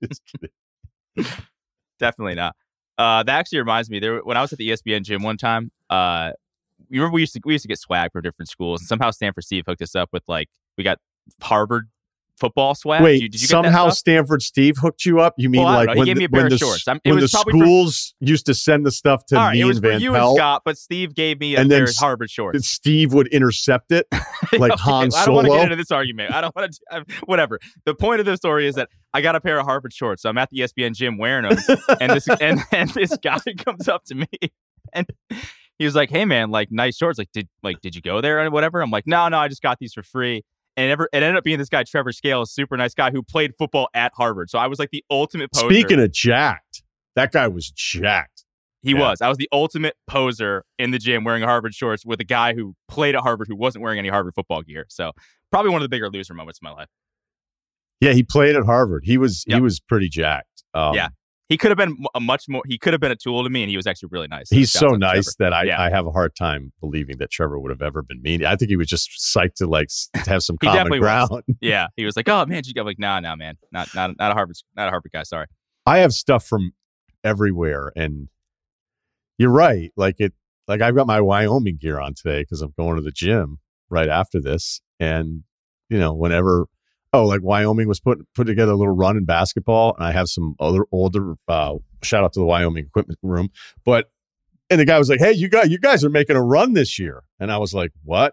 Definitely not. That actually reminds me, when I was at the ESPN gym one time, you remember we used to get swag from different schools, and somehow Stanford Steve hooked us up with, we got Harvard football swag. Wait, did you get somehow Stanford Steve hooked you up? You mean he gave me a pair of shorts? When the schools used to send the stuff to me and Van you Pelt, and Scott, but Steve gave me a pair of Harvard shorts. Steve would intercept it like Han Solo. I don't want to get into this argument. I don't want to. Whatever. The point of the story is that I got a pair of Harvard shorts, so I'm at the ESPN gym wearing them, and this guy comes up to me and he was like, "Hey man, nice shorts. Did you go there or whatever?" I'm like, "No, I just got these for free." And it ended up being this guy, Trevor Scale, a super nice guy who played football at Harvard. So I was the ultimate poser. Speaking of jacked, that guy was jacked. He was. I was the ultimate poser in the gym wearing Harvard shorts with a guy who played at Harvard who wasn't wearing any Harvard football gear. So probably one of the bigger loser moments of my life. Yeah, he played at Harvard. He was pretty jacked. Yeah. He could have been he could have been a tool to me, and he was actually really nice. He's so nice that I have a hard time believing that Trevor would have ever been mean. I think he was just psyched to have some common ground. Yeah. He was like, "Oh man," I'm like, "Nah, man. Not a Harvard guy, sorry." I have stuff from everywhere, and you're right. I've got my Wyoming gear on today because I'm going to the gym right after this. And, whenever Wyoming was put together a little run in basketball, and I have some other older shout out to the Wyoming equipment room. And the guy was like, "Hey, you guys are making a run this year." And I was like, "What?"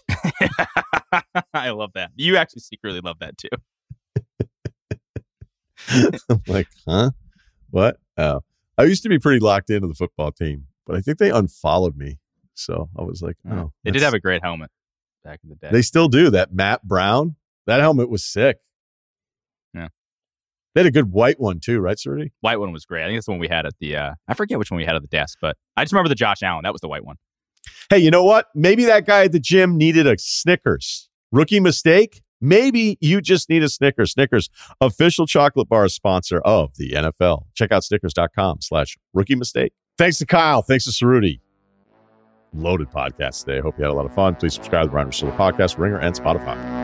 I love that. You actually secretly love that too. I'm like, huh? What? Oh, I used to be pretty locked into the football team, but I think they unfollowed me. So I was like, oh. They did have a great helmet back in the day. They still do. That Matt Brown. That helmet was sick. Yeah. They had a good white one too, right, Cerruti? White one was great. I think that's the one we had at the, I forget which one we had at the desk, but I just remember the Josh Allen. That was the white one. Hey, you know what? Maybe that guy at the gym needed a Snickers. Rookie mistake? Maybe you just need a Snickers. Snickers, official chocolate bar sponsor of the NFL. Check out snickers.com/rookie mistake. Thanks to Kyle. Thanks to Cerruti. Loaded podcast today. I hope you had a lot of fun. Please subscribe to the Ryan Russillo Podcast, Ringer, and Spotify.